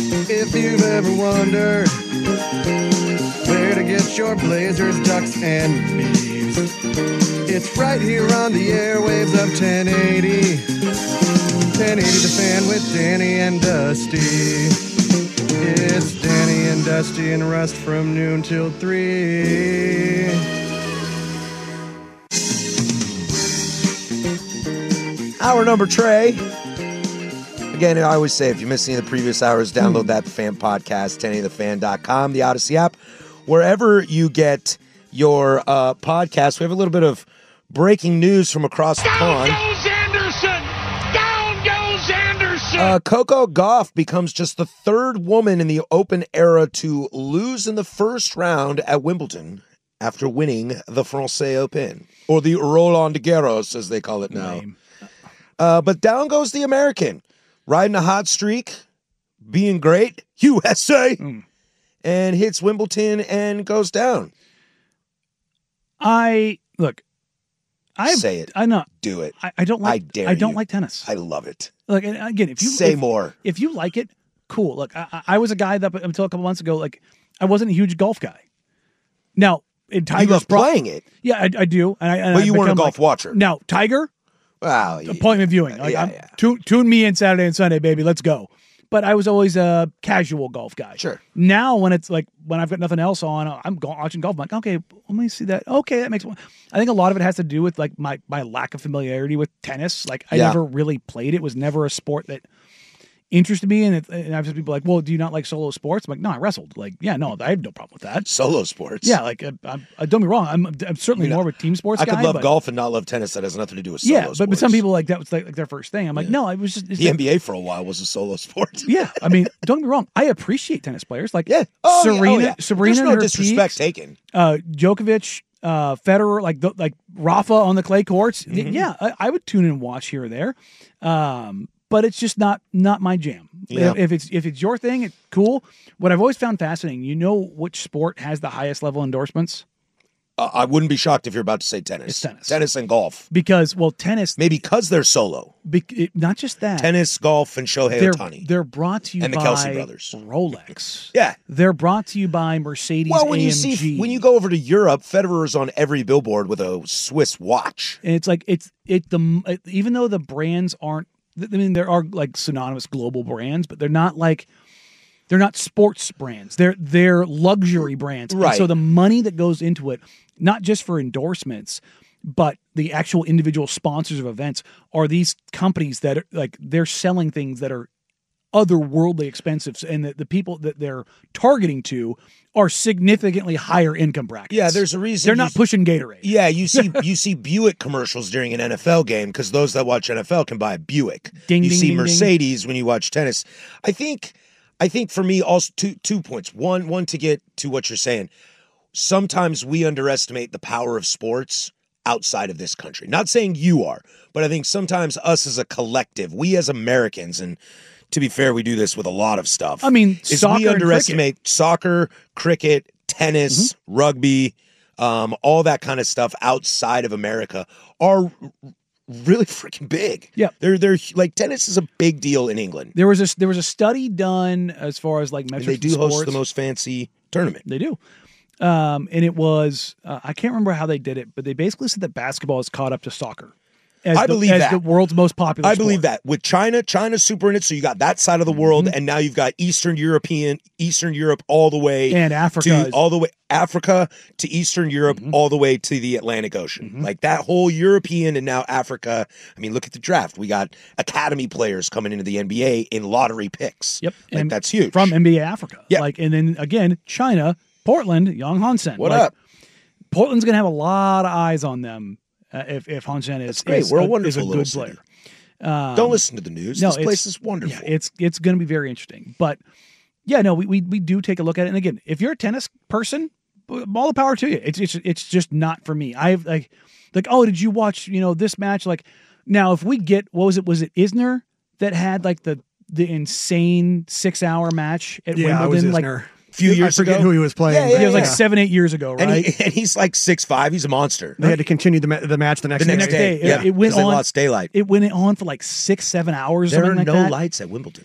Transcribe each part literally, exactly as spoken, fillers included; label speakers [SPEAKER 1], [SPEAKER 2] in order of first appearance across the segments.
[SPEAKER 1] If you've ever wondered where to get your Blazers, Ducks, and Bees, it's right here on the airwaves of ten eighty. ten eighty The Fan with Danny and Dusty. It's Danny and Dusty and Rust from noon till three.
[SPEAKER 2] Hour number, Trey. Again, I always say, if you missed any of the previous hours, download that Fan podcast, ten eighty the fan dot com, the Odyssey app, wherever you get your uh, podcast. We have a little bit of breaking news from across the
[SPEAKER 3] Down
[SPEAKER 2] pond.
[SPEAKER 3] goes Anderson! Down goes Anderson!
[SPEAKER 2] Uh, Coco Gauff becomes just the third woman in the Open era to lose in the first round at Wimbledon after winning the Francais Open, or the Roland Garros, as they call it now. Uh, but down goes the American. Riding a hot streak, being great, U S A, mm. and hits Wimbledon and goes down.
[SPEAKER 4] I look. I
[SPEAKER 2] say it.
[SPEAKER 4] I know.
[SPEAKER 2] Do it.
[SPEAKER 4] I, I don't like.
[SPEAKER 2] I dare
[SPEAKER 4] I don't
[SPEAKER 2] you.
[SPEAKER 4] like tennis.
[SPEAKER 2] I love it.
[SPEAKER 4] Look, and again, if you
[SPEAKER 2] say
[SPEAKER 4] if,
[SPEAKER 2] more,
[SPEAKER 4] if you like it, cool. Look, I, I was a guy that until a couple months ago, like I wasn't a huge golf guy. Now, in Tiger's
[SPEAKER 2] you love
[SPEAKER 4] pro-
[SPEAKER 2] playing it.
[SPEAKER 4] Yeah, I, I do. And I, and
[SPEAKER 2] but you
[SPEAKER 4] I
[SPEAKER 2] weren't a golf
[SPEAKER 4] like,
[SPEAKER 2] watcher.
[SPEAKER 4] Now, Tiger.
[SPEAKER 2] Wow.
[SPEAKER 4] Appointment viewing. Like,
[SPEAKER 2] yeah,
[SPEAKER 4] I'm,
[SPEAKER 2] yeah.
[SPEAKER 4] Tune, tune me in Saturday and Sunday, baby. Let's go. But I was always a casual golf guy.
[SPEAKER 2] Sure.
[SPEAKER 4] Now, when it's like, when I've got nothing else on, I'm go- watching golf. I'm like, okay, let me see that. Okay, that makes one. I think a lot of it has to do with like my, my lack of familiarity with tennis. Like, I
[SPEAKER 2] yeah.
[SPEAKER 4] never really played it. It was never a sport that interested me. And, it, and I've had people like, well, do you not like solo sports? I'm like, no, I wrestled. Like, yeah, no, I have no problem with that.
[SPEAKER 2] Solo sports?
[SPEAKER 4] Yeah, like, uh, I'm, uh, don't be wrong. I'm, I'm certainly
[SPEAKER 2] I mean,
[SPEAKER 4] more of a team sports
[SPEAKER 2] I
[SPEAKER 4] guy.
[SPEAKER 2] could love
[SPEAKER 4] but,
[SPEAKER 2] golf and not love tennis. That has nothing to do with solo
[SPEAKER 4] yeah,
[SPEAKER 2] sports.
[SPEAKER 4] but, but some people, like, that was like, like their first thing. I'm like, yeah. no, it was just...
[SPEAKER 2] The N B A for a while was a solo sport.
[SPEAKER 4] Yeah, I mean, don't get me wrong. I appreciate tennis players. Like,
[SPEAKER 2] yeah. oh,
[SPEAKER 4] Serena,
[SPEAKER 2] yeah. Oh, yeah.
[SPEAKER 4] Serena
[SPEAKER 2] There's no
[SPEAKER 4] and her
[SPEAKER 2] disrespect
[SPEAKER 4] peaks,
[SPEAKER 2] taken.
[SPEAKER 4] Uh, Djokovic, uh, Federer, like the, like Rafa on the clay courts. Mm-hmm. Yeah, I, I would tune in and watch here or there. Um, but it's just not not my jam.
[SPEAKER 2] Yeah.
[SPEAKER 4] If it's if it's your thing, it's cool. What I've always found fascinating, you know which sport has the highest level endorsements?
[SPEAKER 2] Uh, I wouldn't be shocked if you're about to say tennis.
[SPEAKER 4] It's tennis.
[SPEAKER 2] Tennis and golf.
[SPEAKER 4] Because, well, tennis...
[SPEAKER 2] Maybe because they're solo.
[SPEAKER 4] Be, it, not just that.
[SPEAKER 2] Tennis, golf, and Shohei
[SPEAKER 4] they're,
[SPEAKER 2] Ohtani.
[SPEAKER 4] They're brought to you
[SPEAKER 2] and the
[SPEAKER 4] by
[SPEAKER 2] Kelsey brothers.
[SPEAKER 4] Rolex.
[SPEAKER 2] Yeah.
[SPEAKER 4] They're brought to you by Mercedes
[SPEAKER 2] Well, when
[SPEAKER 4] A M G.
[SPEAKER 2] you see, when you go over to Europe, Federer's on every billboard with a Swiss watch.
[SPEAKER 4] And it's like, it's, it, the, it, even though the brands aren't, I mean, there are like synonymous global brands, but they're not like, they're not sports brands. They're they're luxury brands.
[SPEAKER 2] Right.
[SPEAKER 4] And so the money that goes into it, not just for endorsements, but the actual individual sponsors of events are these companies that are like they're selling things that are otherworldly expensive, and the, the people that they're targeting to are significantly higher income brackets.
[SPEAKER 2] Yeah, there's a reason
[SPEAKER 4] they're not
[SPEAKER 2] you,
[SPEAKER 4] pushing Gatorade.
[SPEAKER 2] Yeah, you see you see Buick commercials during an N F L game because those that watch N F L can buy a Buick.
[SPEAKER 4] Ding,
[SPEAKER 2] you
[SPEAKER 4] ding,
[SPEAKER 2] see
[SPEAKER 4] ding,
[SPEAKER 2] Mercedes
[SPEAKER 4] ding.
[SPEAKER 2] when you watch tennis. I think I think for me also two two points. One one to get to what you're saying. Sometimes we underestimate the power of sports outside of this country. Not saying you are, but I think sometimes us as a collective, we as Americans, and to be fair, we do this with a lot of stuff.
[SPEAKER 4] I mean,
[SPEAKER 2] is
[SPEAKER 4] soccer
[SPEAKER 2] we underestimate
[SPEAKER 4] and cricket.
[SPEAKER 2] soccer, cricket, tennis,
[SPEAKER 4] Mm-hmm.
[SPEAKER 2] rugby, um, all that kind of stuff outside of America are really freaking big.
[SPEAKER 4] Yeah,
[SPEAKER 2] they're they're like tennis is a big deal in England.
[SPEAKER 4] There was a there was a study done as far as like metrics.
[SPEAKER 2] And they do
[SPEAKER 4] in
[SPEAKER 2] host
[SPEAKER 4] sports.
[SPEAKER 2] the most fancy tournament.
[SPEAKER 4] They do. Um, and it was, uh, I can't remember how they did it, but they basically said that basketball has caught up to soccer. As
[SPEAKER 2] I
[SPEAKER 4] the,
[SPEAKER 2] believe
[SPEAKER 4] as
[SPEAKER 2] that.
[SPEAKER 4] the world's most popular
[SPEAKER 2] I
[SPEAKER 4] sport.
[SPEAKER 2] believe that. With China, China's super in it, so you got that side of the world,
[SPEAKER 4] Mm-hmm.
[SPEAKER 2] and now you've got Eastern European, Eastern Europe all the way
[SPEAKER 4] And Africa
[SPEAKER 2] to
[SPEAKER 4] is-
[SPEAKER 2] all the way Africa to Eastern Europe,
[SPEAKER 4] Mm-hmm.
[SPEAKER 2] all the way to the Atlantic Ocean.
[SPEAKER 4] Mhm.
[SPEAKER 2] Like that whole European and now Africa. I mean, look at the draft. We got academy players coming into the N B A in lottery picks.
[SPEAKER 4] Yep.
[SPEAKER 2] Like
[SPEAKER 4] And
[SPEAKER 2] that's huge.
[SPEAKER 4] From N B A Africa.
[SPEAKER 2] Yeah.
[SPEAKER 4] Like, and then again, China, Portland, Young Hansen.
[SPEAKER 2] What
[SPEAKER 4] like,
[SPEAKER 2] up?
[SPEAKER 4] Portland's going to have a lot of eyes on them uh, if, if Hansen is,
[SPEAKER 2] great.
[SPEAKER 4] is,
[SPEAKER 2] We're a
[SPEAKER 4] a,
[SPEAKER 2] wonderful
[SPEAKER 4] is a
[SPEAKER 2] little
[SPEAKER 4] good
[SPEAKER 2] city.
[SPEAKER 4] player. Um,
[SPEAKER 2] Don't listen to the news.
[SPEAKER 4] no,
[SPEAKER 2] this place
[SPEAKER 4] it's-
[SPEAKER 2] is wonderful.
[SPEAKER 4] Yeah, it's it's going to be very interesting. But yeah, no, we, we we do take a look at it. And again, if you're a tennis person, all the power to you. It's it's it's just not for me. I've like like oh, did you watch you know this match? Like now, if we get what was it? Was it Isner that had like the the insane six hour match at
[SPEAKER 5] Yeah, it was
[SPEAKER 4] Wimbledon? Like
[SPEAKER 5] Isner.
[SPEAKER 2] A few years
[SPEAKER 5] I forget
[SPEAKER 2] ago.
[SPEAKER 5] who he was playing.
[SPEAKER 2] Yeah,
[SPEAKER 5] but
[SPEAKER 2] yeah,
[SPEAKER 4] it was like
[SPEAKER 2] yeah.
[SPEAKER 4] seven eight years ago,
[SPEAKER 2] And,
[SPEAKER 4] right?
[SPEAKER 2] he, and he's like six five. He's a monster.
[SPEAKER 5] They had to continue the, ma- the match the next
[SPEAKER 2] The
[SPEAKER 5] day.
[SPEAKER 2] next
[SPEAKER 4] day.
[SPEAKER 2] day, yeah,
[SPEAKER 4] It went
[SPEAKER 2] 'cause they
[SPEAKER 4] on-
[SPEAKER 2] lost daylight.
[SPEAKER 4] It went on for like six seven hours.
[SPEAKER 2] There are
[SPEAKER 4] something like
[SPEAKER 2] no
[SPEAKER 4] that.
[SPEAKER 2] lights at Wimbledon.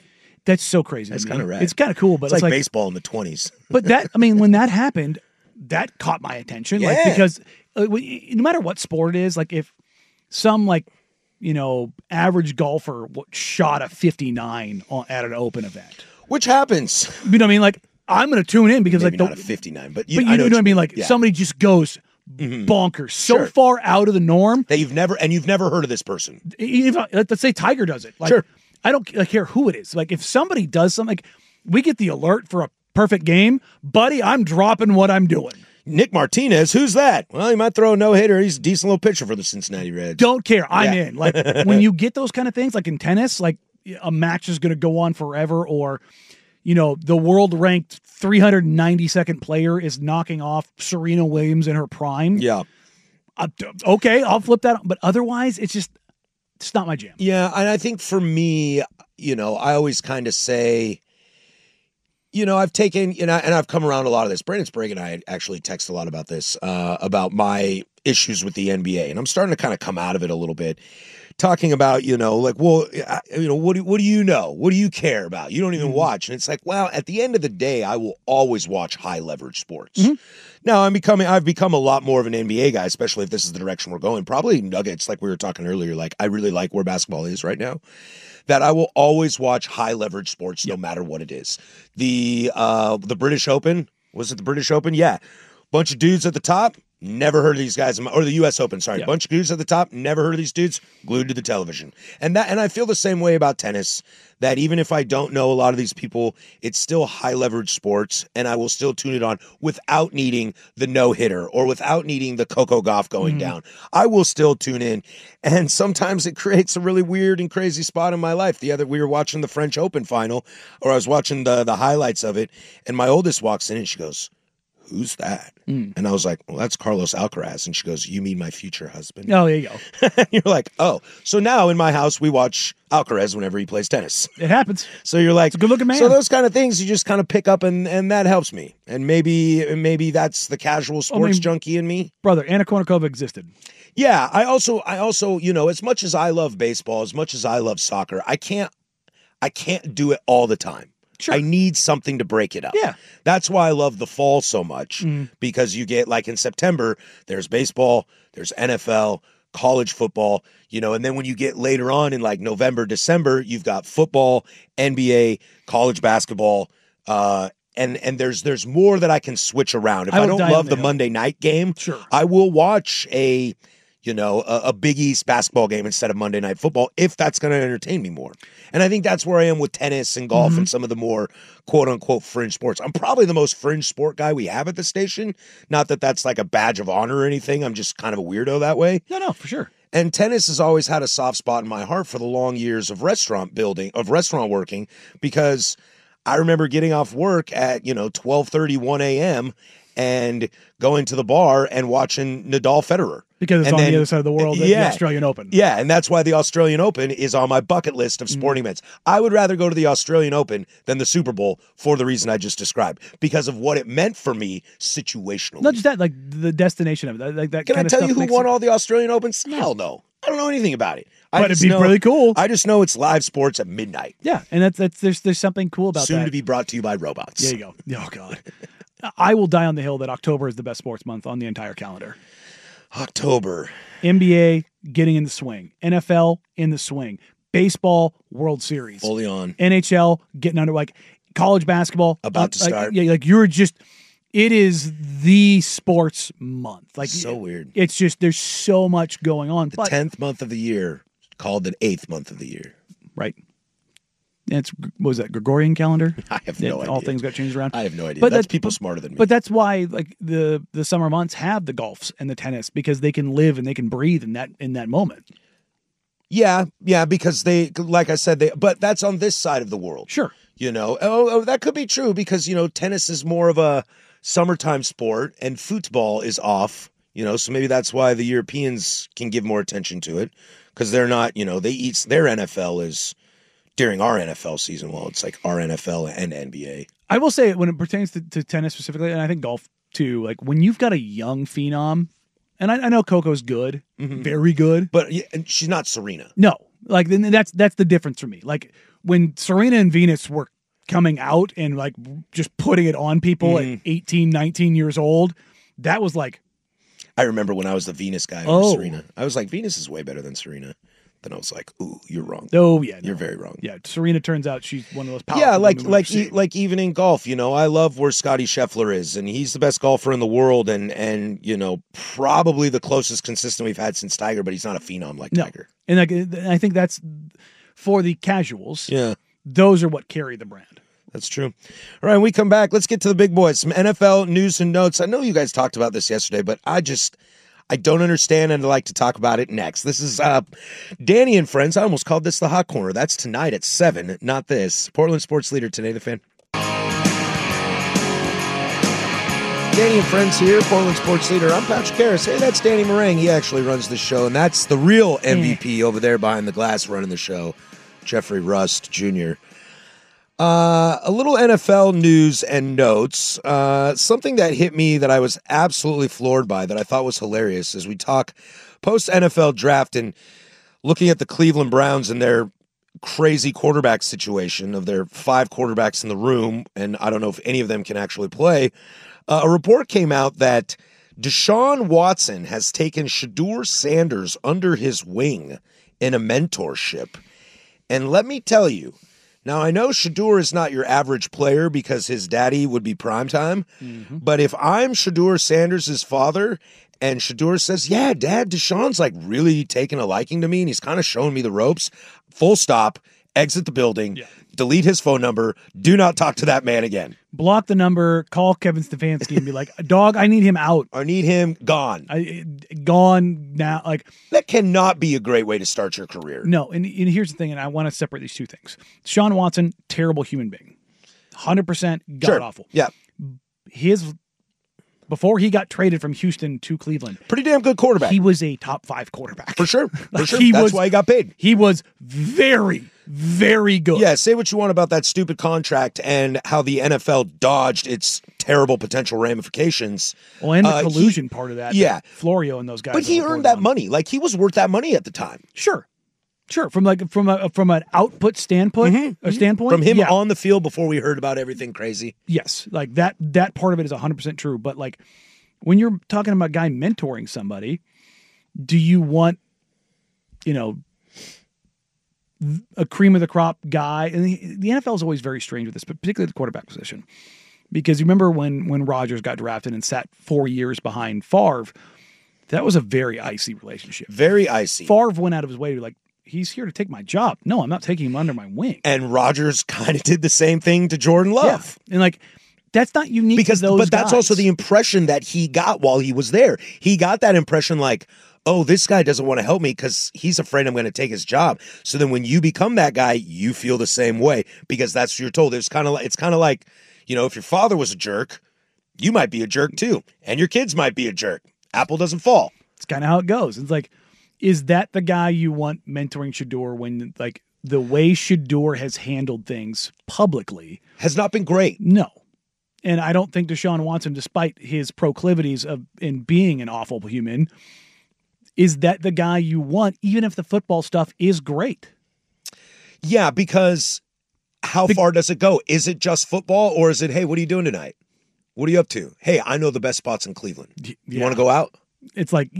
[SPEAKER 4] That's so crazy.
[SPEAKER 2] That's
[SPEAKER 4] to me.
[SPEAKER 2] kind of rad.
[SPEAKER 4] It's kind of cool, but
[SPEAKER 2] It's,
[SPEAKER 4] it's
[SPEAKER 2] like,
[SPEAKER 4] like
[SPEAKER 2] baseball in the twenties.
[SPEAKER 4] But that, I mean, when that happened, that caught my attention. Like,
[SPEAKER 2] Yeah.
[SPEAKER 4] because uh, we- no matter what sport it is, like if some like, you know, average golfer w- shot a fifty-nine on, at an open event,
[SPEAKER 2] Which happens.
[SPEAKER 4] you know what I mean? Like, I'm going to tune in because
[SPEAKER 2] Maybe
[SPEAKER 4] like,
[SPEAKER 2] not
[SPEAKER 4] the,
[SPEAKER 2] a fifty-nine, but you,
[SPEAKER 4] but you,
[SPEAKER 2] I
[SPEAKER 4] know,
[SPEAKER 2] know,
[SPEAKER 4] what I mean?
[SPEAKER 2] you
[SPEAKER 4] Like
[SPEAKER 2] Yeah.
[SPEAKER 4] somebody just goes bonkers so
[SPEAKER 2] Sure.
[SPEAKER 4] far out of the norm.
[SPEAKER 2] that you've never, and you've never heard of this person.
[SPEAKER 4] Even, let's say Tiger does it. Like,
[SPEAKER 2] Sure.
[SPEAKER 4] I don't like, care who it is. Like if somebody does something, like we get the alert for a perfect game, buddy, I'm dropping what I'm doing.
[SPEAKER 2] Nick Martinez, who's that? Well, he might throw a no-hitter. He's a decent little pitcher for the Cincinnati Reds.
[SPEAKER 4] Don't care. I'm
[SPEAKER 2] Yeah.
[SPEAKER 4] in. Like when you get those kind of things, like in tennis, like a match is going to go on forever, or you know, the world ranked three hundred ninety-second player is knocking off Serena Williams in her prime.
[SPEAKER 2] Yeah.
[SPEAKER 4] Uh, okay, I'll flip that. But otherwise, it's just it's not my jam.
[SPEAKER 2] Yeah, and I think for me, you know, I always kind of say, you know, I've taken, you know, and I've come around a lot of this. Brandon Sprague and I actually text a lot about this, uh, about my issues with the N B A, and I'm starting to kind of come out of it a little bit, talking about, you know, like, well, I- you know, what do, what do you know? What do you care about? You don't even watch. And it's like, well, at the end of the day, I will always watch high leverage sports. Now I'm becoming, I've become a lot more of an N B A guy, especially if this is the direction we're going. Probably Nuggets, like we were talking earlier. Like I really like where basketball is right now. That I will always watch high leverage sports, no matter what it is. The uh, the British Open, was it the British Open? Yeah, bunch of dudes at the top. Never heard of these guys, or the U S Open. Sorry,
[SPEAKER 4] Yeah.
[SPEAKER 2] bunch of dudes at the top. Never heard of these dudes. Glued to the television, and that, and I feel the same way about tennis. That even if I don't know a lot of these people, it's still high leverage sports, and I will still tune it on without needing the no hitter or without needing the Coco Gauff going down. I will still tune in, and sometimes it creates a really weird and crazy spot in my life. The other, we were watching the French Open final, or I was watching the the highlights of it, and my oldest walks in and she goes, "Who's that?" And I was like, "Well, that's Carlos Alcaraz." And she goes, "You mean my future husband?"
[SPEAKER 4] Oh, there you go.
[SPEAKER 2] And you're like, "Oh." So now in my house, we watch Alcaraz whenever he plays tennis.
[SPEAKER 4] It happens.
[SPEAKER 2] So you're like,
[SPEAKER 4] a good-looking man.
[SPEAKER 2] So those kind of things you just kind of pick up, and, and that helps me. And maybe maybe that's the casual sports
[SPEAKER 4] mean-
[SPEAKER 2] junkie in me.
[SPEAKER 4] Brother, Anna Kournikova existed.
[SPEAKER 2] Yeah, I also I also, you know, as much as I love baseball, as much as I love soccer, I can't I can't do it all the time.
[SPEAKER 4] Sure.
[SPEAKER 2] I need something to break it up.
[SPEAKER 4] Yeah.
[SPEAKER 2] That's why I love the fall so much, because you get, like in September, there's baseball, there's N F L, college football, you know, and then when you get later on in like November, December, you've got football, N B A, college basketball, uh, and and there's there's more that I can switch around. If
[SPEAKER 4] I
[SPEAKER 2] I,
[SPEAKER 4] will
[SPEAKER 2] don't
[SPEAKER 4] die on
[SPEAKER 2] love
[SPEAKER 4] the
[SPEAKER 2] the
[SPEAKER 4] hill.
[SPEAKER 2] Monday night game,
[SPEAKER 4] Sure.
[SPEAKER 2] I will watch a you know, a, a Big East basketball game instead of Monday Night Football if that's going to entertain me more. And I think that's where I am with tennis and golf and some of the more quote-unquote fringe sports. I'm probably the most fringe sport guy we have at the station. Not that that's like a badge of honor or anything. I'm just kind of a weirdo that way.
[SPEAKER 4] No, no, for sure.
[SPEAKER 2] And tennis has always had a soft spot in my heart for the long years of restaurant building, of restaurant working, because I remember getting off work at, you know, twelve thirty, one a.m. and going to the bar and watching Nadal Federer.
[SPEAKER 4] Because it's
[SPEAKER 2] And
[SPEAKER 4] on
[SPEAKER 2] then-
[SPEAKER 4] the other side of the world, at
[SPEAKER 2] yeah.
[SPEAKER 4] the Australian Open.
[SPEAKER 2] Yeah, and that's why the Australian Open is on my bucket list of sporting events. I would rather go to the Australian Open than the Super Bowl for the reason I just described, because of what it meant for me situationally.
[SPEAKER 4] Not just that, like the destination of it. Like that
[SPEAKER 2] Can
[SPEAKER 4] kind
[SPEAKER 2] I
[SPEAKER 4] of
[SPEAKER 2] tell
[SPEAKER 4] stuff
[SPEAKER 2] you who
[SPEAKER 4] makes
[SPEAKER 2] won
[SPEAKER 4] it-
[SPEAKER 2] all the Australian Opens? Hell no. I don't know anything about it. I
[SPEAKER 4] But it'd
[SPEAKER 2] just
[SPEAKER 4] be
[SPEAKER 2] know-
[SPEAKER 4] really cool.
[SPEAKER 2] I just know it's live sports at midnight.
[SPEAKER 4] Yeah, and that's that's there's there's something cool about
[SPEAKER 2] Soon
[SPEAKER 4] that.
[SPEAKER 2] to be brought to you by robots.
[SPEAKER 4] There you go. Oh God, I will die on the hill that October is the best sports month on the entire calendar.
[SPEAKER 2] October.
[SPEAKER 4] N B A getting in the swing, N F L in the swing, baseball World Series,
[SPEAKER 2] Fully on.
[SPEAKER 4] N H L getting under, like college basketball
[SPEAKER 2] About to
[SPEAKER 4] like,
[SPEAKER 2] start.
[SPEAKER 4] Yeah, like you're just. It is the sports month. Like
[SPEAKER 2] So weird.
[SPEAKER 4] It's just there's so much going on.
[SPEAKER 2] The
[SPEAKER 4] but,
[SPEAKER 2] tenth month of the year, called the eighth month of the year.
[SPEAKER 4] right. It's what was that Gregorian calendar?
[SPEAKER 2] I have
[SPEAKER 4] Yeah,
[SPEAKER 2] no idea.
[SPEAKER 4] all things got changed around.
[SPEAKER 2] I have no idea.
[SPEAKER 4] But
[SPEAKER 2] That's
[SPEAKER 4] that-
[SPEAKER 2] people
[SPEAKER 4] but-
[SPEAKER 2] smarter than me.
[SPEAKER 4] But that's why like the the summer months have the golfs and the tennis, because they can live and they can breathe in that in that moment.
[SPEAKER 2] yeah, yeah, because they, like I said, they. But that's on this side of the world.
[SPEAKER 4] Sure.
[SPEAKER 2] You know, oh, oh, that could be true because, you know, tennis is more of a summertime sport and football is off, you know, so maybe that's why the Europeans can give more attention to it because they're not, you know, they eat, their N F L is during our N F L season. Well, it's like our N F L and N B A.
[SPEAKER 4] I will say when it pertains to, to tennis specifically, and I think golf too, like when you've got a young phenom, and I, I know Coco's good, very good.
[SPEAKER 2] But yeah, and she's not Serena.
[SPEAKER 4] No, like then that's that's the difference for me. Like when Serena and Venus were coming out and like just putting it on people
[SPEAKER 2] Mhm.
[SPEAKER 4] at eighteen, nineteen years old, that was like,
[SPEAKER 2] I remember when I was the Venus guy
[SPEAKER 4] Oh.
[SPEAKER 2] over Serena. I was like, Venus is way better than Serena. Then I was like, ooh, you're wrong.
[SPEAKER 4] oh yeah, no.
[SPEAKER 2] You're very wrong.
[SPEAKER 4] Yeah, Serena turns out she's one of those powerful
[SPEAKER 2] Yeah, like
[SPEAKER 4] women we've
[SPEAKER 2] like
[SPEAKER 4] seen.
[SPEAKER 2] e- like even in golf, you know, I love where Scotty Scheffler is, and he's the best golfer in the world, and and you know, probably the closest consistent we've had since Tiger, but he's not a phenom like
[SPEAKER 4] No.
[SPEAKER 2] Tiger.
[SPEAKER 4] And like, I think that's for the casuals.
[SPEAKER 2] Yeah,
[SPEAKER 4] Those are what carry the brand.
[SPEAKER 2] that's true. All right, when we come back, let's get to the big boys. Some N F L news and notes. I know you guys talked about this yesterday, but I just I don't understand, and I'd like to talk about it next. This is uh, Danny and Friends. I almost called this the Hot Corner. That's tonight at seven, not this. Portland Sports Leader today, the fan. Danny and Friends here, Portland Sports Leader. I'm Patrick Harris. Hey, that's Danny Meringue. He actually runs the show, and that's the real M V P over there behind the glass running the show, Jeffrey Rust Junior Uh, a little N F L news and notes. Uh, something that hit me that I was absolutely floored by that I thought was hilarious as we talk post-N F L draft and looking at the Cleveland Browns and their crazy quarterback situation of their five quarterbacks in the room, and I don't know if any of them can actually play. Uh, a report came out that Deshaun Watson has taken Shedeur Sanders under his wing in a mentorship. And let me tell you, now, I know Shedeur is not your average player because his daddy would be primetime, mm-hmm. but if I'm Shedeur Sanders' father and Shedeur says, yeah, Dad, Deshaun's like really taking a liking to me and he's kind of showing me the ropes, full stop, exit the building, yeah. delete his phone number, do not talk to that man again.
[SPEAKER 4] Block the number, call Kevin Stefanski and be like, dog, I need him out.
[SPEAKER 2] I need him gone.
[SPEAKER 4] I, gone now. Like
[SPEAKER 2] that cannot be a great way to start your career.
[SPEAKER 4] No, and, and here's the thing, and I want to separate these two things. Deshaun Watson, terrible human being. one hundred percent god-awful.
[SPEAKER 2] Sure. Yeah.
[SPEAKER 4] His, before he got traded from Houston to Cleveland.
[SPEAKER 2] Pretty damn good quarterback.
[SPEAKER 4] He was a top five quarterback.
[SPEAKER 2] For sure. For
[SPEAKER 4] like
[SPEAKER 2] sure.
[SPEAKER 4] He
[SPEAKER 2] That's
[SPEAKER 4] was,
[SPEAKER 2] why he got paid.
[SPEAKER 4] He was very, very good.
[SPEAKER 2] Yeah, say what you want about that stupid contract and how the N F L dodged its terrible potential ramifications.
[SPEAKER 4] Well, and the
[SPEAKER 2] uh,
[SPEAKER 4] collusion
[SPEAKER 2] he,
[SPEAKER 4] part of that.
[SPEAKER 2] Yeah.
[SPEAKER 4] Florio and those guys.
[SPEAKER 2] But he earned that
[SPEAKER 4] on.
[SPEAKER 2] money. Like, he was worth that money at the time.
[SPEAKER 4] Sure. Sure. From like from a from an output standpoint
[SPEAKER 2] mm-hmm.
[SPEAKER 4] or standpoint.
[SPEAKER 2] From him
[SPEAKER 4] yeah.
[SPEAKER 2] on the field before we heard about everything crazy.
[SPEAKER 4] Yes. Like that that part of it is one hundred percent true. But like when you're talking about a guy mentoring somebody, do you want, you know, a cream of the crop guy? And the, the N F L is always very strange with this, but particularly the quarterback position. Because you remember when when Rodgers got drafted and sat four years behind Favre, that was a very icy relationship.
[SPEAKER 2] Very icy.
[SPEAKER 4] Favre went out of his way to like, he's here to take my job. No, I'm not taking him under my wing.
[SPEAKER 2] And Rodgers kind of did the same thing to Jordan Love.
[SPEAKER 4] Yeah. And like, that's not unique
[SPEAKER 2] because
[SPEAKER 4] to those
[SPEAKER 2] but that's
[SPEAKER 4] guys.
[SPEAKER 2] also the impression that he got while he was there. He got that impression like, oh, this guy doesn't want to help me because he's afraid I'm going to take his job. So then when you become that guy, you feel the same way because that's what you're told. It's kind of like, it's kind of like, you know, if your father was a jerk, you might be a jerk too. And your kids might be a jerk. Apple doesn't fall.
[SPEAKER 4] It's kind of how it goes. It's like, is that the guy you want mentoring Shedeur when like the way Shedeur has handled things publicly
[SPEAKER 2] has not been great?
[SPEAKER 4] No. And I don't think Deshaun Watson, despite his proclivities of in being an awful human, is that the guy you want, even if the football stuff is great?
[SPEAKER 2] Yeah, because how
[SPEAKER 4] the,
[SPEAKER 2] far does it go? Is it just football or is it, hey, what are you doing tonight? What are you up to? Hey, I know the best spots in Cleveland. You yeah. want to go out?
[SPEAKER 4] It's like,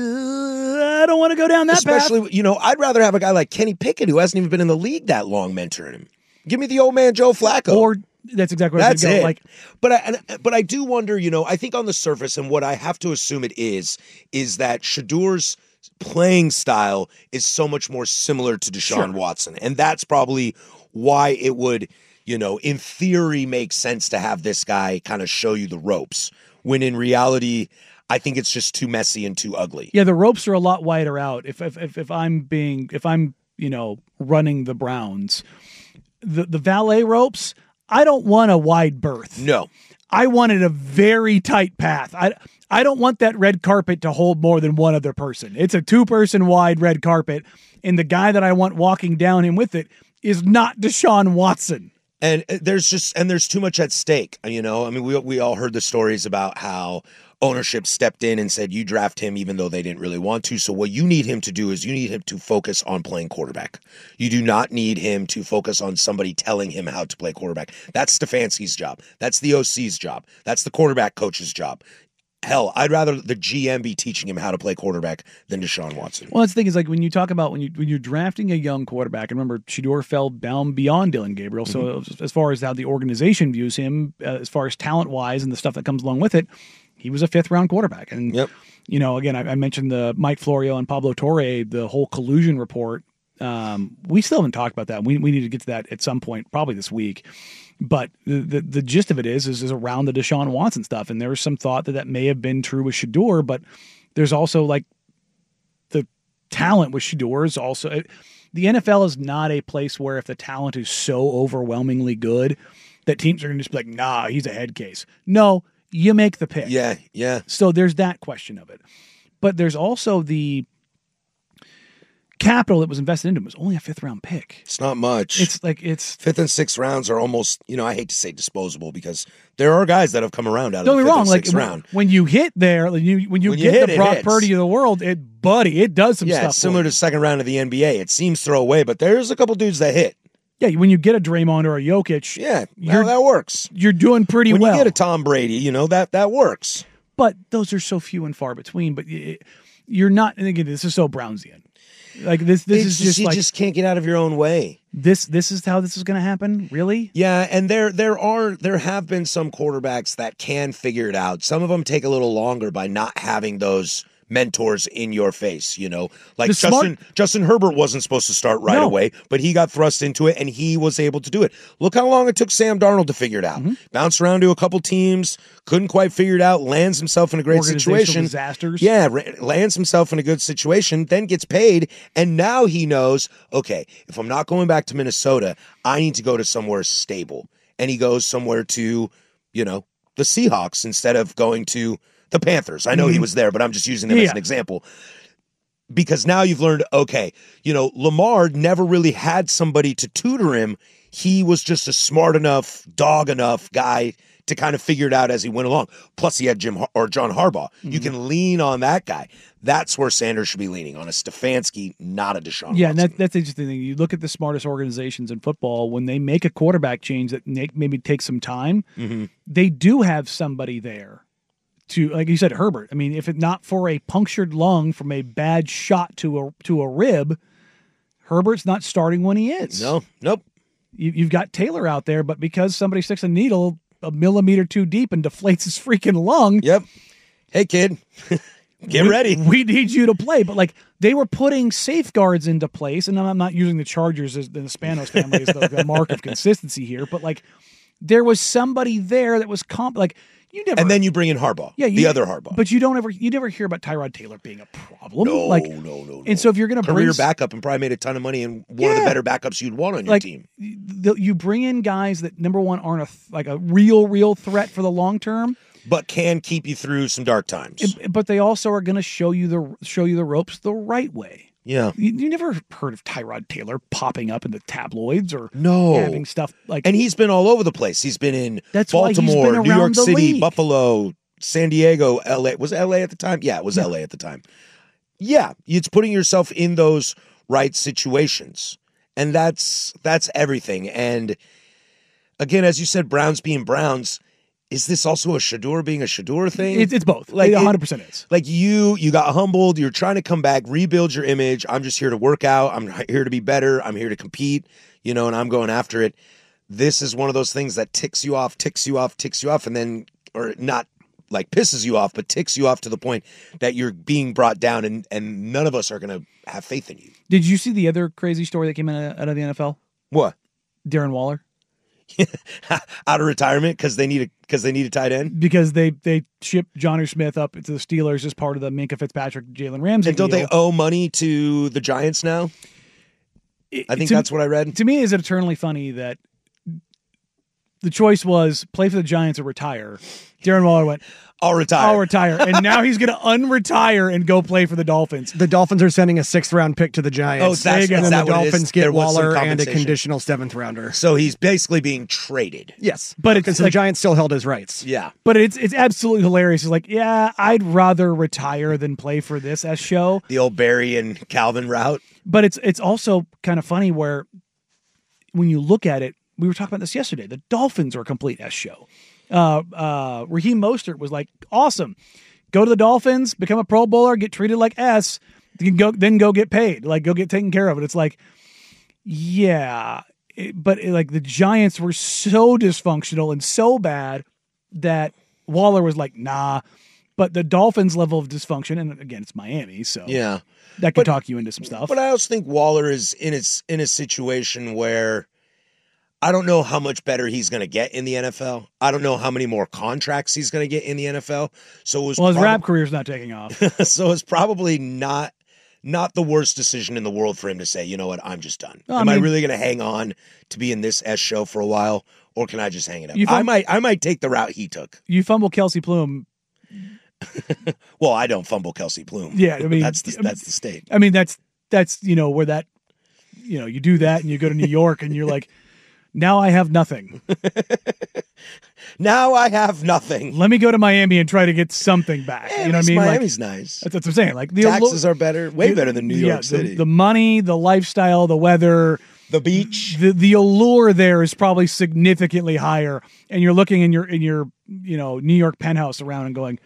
[SPEAKER 4] yeah, I don't want to go down that
[SPEAKER 2] Especially,
[SPEAKER 4] path.
[SPEAKER 2] you know, I'd rather have a guy like Kenny Pickett who hasn't even been in the league that long mentoring him. Give me the old man Joe Flacco.
[SPEAKER 4] Or that's exactly what
[SPEAKER 2] that's
[SPEAKER 4] I was
[SPEAKER 2] it.
[SPEAKER 4] Go. Like,
[SPEAKER 2] but I but I do wonder, you know, I think on the surface, and what I have to assume it is, is that Shedeur's playing style is so much more similar to Deshaun
[SPEAKER 4] sure.
[SPEAKER 2] Watson, and that's probably why it would, you know, in theory, make sense to have this guy kind of show you the ropes. When in reality, I think it's just too messy and too ugly.
[SPEAKER 4] Yeah, the ropes are a lot wider out. If if if, if I'm being if I'm you know running the Browns, the the valet ropes, I don't want a wide berth.
[SPEAKER 2] No,
[SPEAKER 4] I wanted a very tight path. I I don't want that red carpet to hold more than one other person. It's a two person wide red carpet, and the guy that I want walking down him with it is not Deshaun Watson.
[SPEAKER 2] And there's just and there's too much at stake. You know, I mean, we we all heard the stories about how, ownership stepped in and said, you draft him even though they didn't really want to. So what you need him to do is you need him to focus on playing quarterback. You do not need him to focus on somebody telling him how to play quarterback. That's Stefanski's job. That's the O C's job. That's the quarterback coach's job. Hell, I'd rather the G M be teaching him how to play quarterback than Deshaun Watson.
[SPEAKER 4] Well, that's the thing is like when you talk about when you when you're drafting a young quarterback, and remember Shedeur fell down beyond Dylan Gabriel. So mm-hmm. as far as how the organization views him, uh, as far as talent wise and the stuff that comes along with it, he was a fifth round quarterback. And
[SPEAKER 2] yep.
[SPEAKER 4] you know, again, I, I mentioned the Mike Florio and Pablo Torre, the whole collusion report. Um, we still haven't talked about that. We we need to get to that at some point, probably this week. But the, the the gist of it is, is is around the Deshaun Watson stuff, and there was some thought that that may have been true with Shedeur, but there's also like the talent with Shedeur is also it, the N F L is not a place where if the talent is so overwhelmingly good that teams are going to just be like, nah, he's a head case. No, you make the pick.
[SPEAKER 2] Yeah, yeah.
[SPEAKER 4] So there's that question of it, but there's also the capital that was invested into him. Was only a fifth round pick.
[SPEAKER 2] It's not much.
[SPEAKER 4] It's like it's
[SPEAKER 2] fifth and sixth rounds are almost, you know, I hate to say disposable because there are guys that have come around out
[SPEAKER 4] don't
[SPEAKER 2] of the
[SPEAKER 4] be
[SPEAKER 2] fifth
[SPEAKER 4] wrong.
[SPEAKER 2] and
[SPEAKER 4] like
[SPEAKER 2] sixth round.
[SPEAKER 4] When you hit there, when you when you
[SPEAKER 2] When you
[SPEAKER 4] get
[SPEAKER 2] hit,
[SPEAKER 4] the
[SPEAKER 2] it
[SPEAKER 4] Brock
[SPEAKER 2] hits.
[SPEAKER 4] Purdy of the world, it buddy, it does some
[SPEAKER 2] Yeah,
[SPEAKER 4] stuff.
[SPEAKER 2] it's similar
[SPEAKER 4] for
[SPEAKER 2] to
[SPEAKER 4] you.
[SPEAKER 2] second round of the N B A. It seems throwaway, but there's a couple dudes that hit.
[SPEAKER 4] Yeah, when you get a Draymond or a Jokic,
[SPEAKER 2] Yeah,
[SPEAKER 4] you're,
[SPEAKER 2] that, that works.
[SPEAKER 4] you're doing pretty
[SPEAKER 2] When
[SPEAKER 4] well.
[SPEAKER 2] you get a Tom Brady, you know, that that works.
[SPEAKER 4] But those are so few and far between. But it, you're not. And again, this is so Brownsian. Like this, this
[SPEAKER 2] It's
[SPEAKER 4] is just
[SPEAKER 2] you
[SPEAKER 4] like
[SPEAKER 2] just can't get out of your own way.
[SPEAKER 4] this. This is how this is going to happen. Really?
[SPEAKER 2] Yeah, and there there are there have been some quarterbacks that can figure it out. Some of them take a little longer by not having those mentors in your face, you know. Like
[SPEAKER 4] The
[SPEAKER 2] Justin
[SPEAKER 4] smart-
[SPEAKER 2] Justin Herbert wasn't supposed to start right
[SPEAKER 4] No.
[SPEAKER 2] away, but he got thrust into it and he was able to do it. Look how long it took Sam Darnold to figure it out.
[SPEAKER 4] Mm-hmm.
[SPEAKER 2] Bounced around to a couple teams, couldn't quite figure it out, lands himself in a great
[SPEAKER 4] Organizational
[SPEAKER 2] situation.
[SPEAKER 4] disasters.
[SPEAKER 2] Yeah, ra- lands himself in a good situation, then gets paid, and now he knows, okay, if I'm not going back to Minnesota, I need to go to somewhere stable. And he goes somewhere to, you know, the Seahawks instead of going to the Panthers. I know he was there, but I'm just using them as
[SPEAKER 4] Yeah.
[SPEAKER 2] an example. Because now you've learned, okay, you know, Lamar never really had somebody to tutor him. He was just a smart enough, dog enough guy to kind of figure it out as he went along. Plus, he had Jim Har- or John Harbaugh. You can lean on that guy. That's where Sanders should be leaning, on a Stefanski, not a Deshaun
[SPEAKER 4] Yeah, and
[SPEAKER 2] Watson.
[SPEAKER 4] that, that's the interesting thing. You look at the smartest organizations in football, when they make a quarterback change that may, maybe takes some time,
[SPEAKER 2] Mm-hmm.
[SPEAKER 4] they do have somebody there to, like you said, Herbert. I mean, if it not for a punctured lung from a bad shot to a to a rib, Herbert's not starting when he is.
[SPEAKER 2] No, nope.
[SPEAKER 4] You, you've got Taylor out there, but because somebody sticks a needle a millimeter too deep and deflates his freaking lung,
[SPEAKER 2] Yep. Hey, kid, get
[SPEAKER 4] we,
[SPEAKER 2] ready.
[SPEAKER 4] We need you to play. But like they were putting safeguards into place, and I'm not using the Chargers as the Spanos family as the, the mark of consistency here, but like there was somebody there that was comp like you never
[SPEAKER 2] And then you bring in Harbaugh,
[SPEAKER 4] yeah, you,
[SPEAKER 2] the other Harbaugh.
[SPEAKER 4] But you don't ever you never hear about Tyrod Taylor being a problem.
[SPEAKER 2] No,
[SPEAKER 4] like,
[SPEAKER 2] no, no, no.
[SPEAKER 4] And so if you're going to bring
[SPEAKER 2] career backup and probably made a ton of money and one of
[SPEAKER 4] Yeah.
[SPEAKER 2] the better backups you'd want on your
[SPEAKER 4] like
[SPEAKER 2] team.
[SPEAKER 4] the, you bring in guys that number one aren't a th- like a real real threat for the long term,
[SPEAKER 2] But can keep you through some dark times.
[SPEAKER 4] and- but they also are going to show you the show you the ropes the right way.
[SPEAKER 2] Yeah.
[SPEAKER 4] You, you never heard of Tyrod Taylor popping up in the tabloids or
[SPEAKER 2] No.
[SPEAKER 4] having stuff like
[SPEAKER 2] And he's been all over the place. He's been in
[SPEAKER 4] That's why he's
[SPEAKER 2] Baltimore,
[SPEAKER 4] been
[SPEAKER 2] New
[SPEAKER 4] around
[SPEAKER 2] York
[SPEAKER 4] the
[SPEAKER 2] City,
[SPEAKER 4] league.
[SPEAKER 2] Buffalo, San Diego, L A. Was it L A at the time? Yeah, it was L A at the time. Yeah, it's putting yourself in those right situations. And that's that's everything. And again, as you said, Browns being Browns, is this also a Shedeur being a Shedeur thing?
[SPEAKER 4] It's, it's both.
[SPEAKER 2] Like
[SPEAKER 4] Like
[SPEAKER 2] it-
[SPEAKER 4] one hundred percent is.
[SPEAKER 2] Like you, you got humbled. You're trying to come back, rebuild your image. I'm just here to work out. I'm here to be better. I'm here to compete, you know, and I'm going after it. This is one of those things that ticks you off, ticks you off, ticks you off, and then, or not like pisses you off, but ticks you off to the point that you're being brought down and, and none of us are going to have faith in you.
[SPEAKER 4] Did you see the other crazy story that came in out of the N F L?
[SPEAKER 2] What?
[SPEAKER 4] Darren Waller,
[SPEAKER 2] Out of retirement because they need a because they need a tight end.
[SPEAKER 4] because they they shipped Jonnu Smith up to the Steelers as part of the Minka Fitzpatrick Jalen Ramsey
[SPEAKER 2] And don't they
[SPEAKER 4] deal.
[SPEAKER 2] owe money to the Giants now?
[SPEAKER 4] It-
[SPEAKER 2] I think
[SPEAKER 4] to-
[SPEAKER 2] that's what I read.
[SPEAKER 4] To me, is it eternally funny that the choice was play for the Giants or retire. Darren Waller went,
[SPEAKER 2] I'll retire.
[SPEAKER 4] I'll retire. And now he's going to unretire and go play for the Dolphins.
[SPEAKER 5] The Dolphins are sending a sixth round pick to the Giants.
[SPEAKER 2] Oh, that's-
[SPEAKER 5] and
[SPEAKER 2] is
[SPEAKER 5] then
[SPEAKER 2] that
[SPEAKER 5] the
[SPEAKER 2] what it is?
[SPEAKER 5] Dolphins
[SPEAKER 2] There
[SPEAKER 5] get
[SPEAKER 2] was some
[SPEAKER 5] Waller and a
[SPEAKER 2] compensation.
[SPEAKER 5] conditional seventh rounder.
[SPEAKER 2] So he's basically being traded.
[SPEAKER 5] Yes,
[SPEAKER 4] But it's
[SPEAKER 5] because the
[SPEAKER 4] like-
[SPEAKER 5] Giants still held his rights.
[SPEAKER 2] Yeah.
[SPEAKER 4] But it's it's absolutely hilarious. It's like, yeah, I'd rather retire than play for this S show.
[SPEAKER 2] The old Barry and Calvin route.
[SPEAKER 4] But it's it's also kind of funny where when you look at it, we were talking about this yesterday. The Dolphins are a complete S show. Uh, uh, Raheem Mostert was like, awesome. Go to the Dolphins, become a Pro Bowler, get treated like S, then go, then go get paid, like go get taken care of. And it's like, yeah, it- but it, like the Giants were so dysfunctional and so bad that Waller was like, nah. But the Dolphins' level of dysfunction, and again, it's Miami, so
[SPEAKER 2] Yeah.
[SPEAKER 4] that could
[SPEAKER 2] But-
[SPEAKER 4] talk you into some stuff.
[SPEAKER 2] But I also think Waller is in its in a situation where I don't know how much better he's going to get in the N F L. I don't know how many more contracts he's going to get in the N F L. So it was
[SPEAKER 4] well, his
[SPEAKER 2] prob-
[SPEAKER 4] rap career's not taking off.
[SPEAKER 2] so it's probably not not the worst decision in the world for him to say, you know what, I'm just done.
[SPEAKER 4] Well, I
[SPEAKER 2] Am I,
[SPEAKER 4] mean-
[SPEAKER 2] really going to hang on to be in this S show for a while, or can I just hang it up?
[SPEAKER 4] You
[SPEAKER 2] I
[SPEAKER 4] fum-
[SPEAKER 2] might I might take the route he took.
[SPEAKER 4] You fumble Kelsey Plume.
[SPEAKER 2] Well, I don't fumble Kelsey Plume.
[SPEAKER 4] Yeah, I mean,
[SPEAKER 2] that's the, that's the state.
[SPEAKER 4] I mean, that's that's you know where that you know you do that and you go to New York and you're like, now I have nothing.
[SPEAKER 2] Now I have nothing.
[SPEAKER 4] Let me go to Miami and try to get something back.
[SPEAKER 2] Yeah,
[SPEAKER 4] you know
[SPEAKER 2] at
[SPEAKER 4] what I
[SPEAKER 2] least
[SPEAKER 4] mean?
[SPEAKER 2] Miami's
[SPEAKER 4] like,
[SPEAKER 2] nice.
[SPEAKER 4] that's, that's what I'm saying. Like the
[SPEAKER 2] Taxes are better, way
[SPEAKER 4] the-
[SPEAKER 2] better than New
[SPEAKER 4] yeah,
[SPEAKER 2] York
[SPEAKER 4] the-
[SPEAKER 2] City.
[SPEAKER 4] The, money, the lifestyle, the weather,
[SPEAKER 2] The beach.
[SPEAKER 4] the the allure there is probably significantly higher. And you're looking in your in your you know New York penthouse around and going,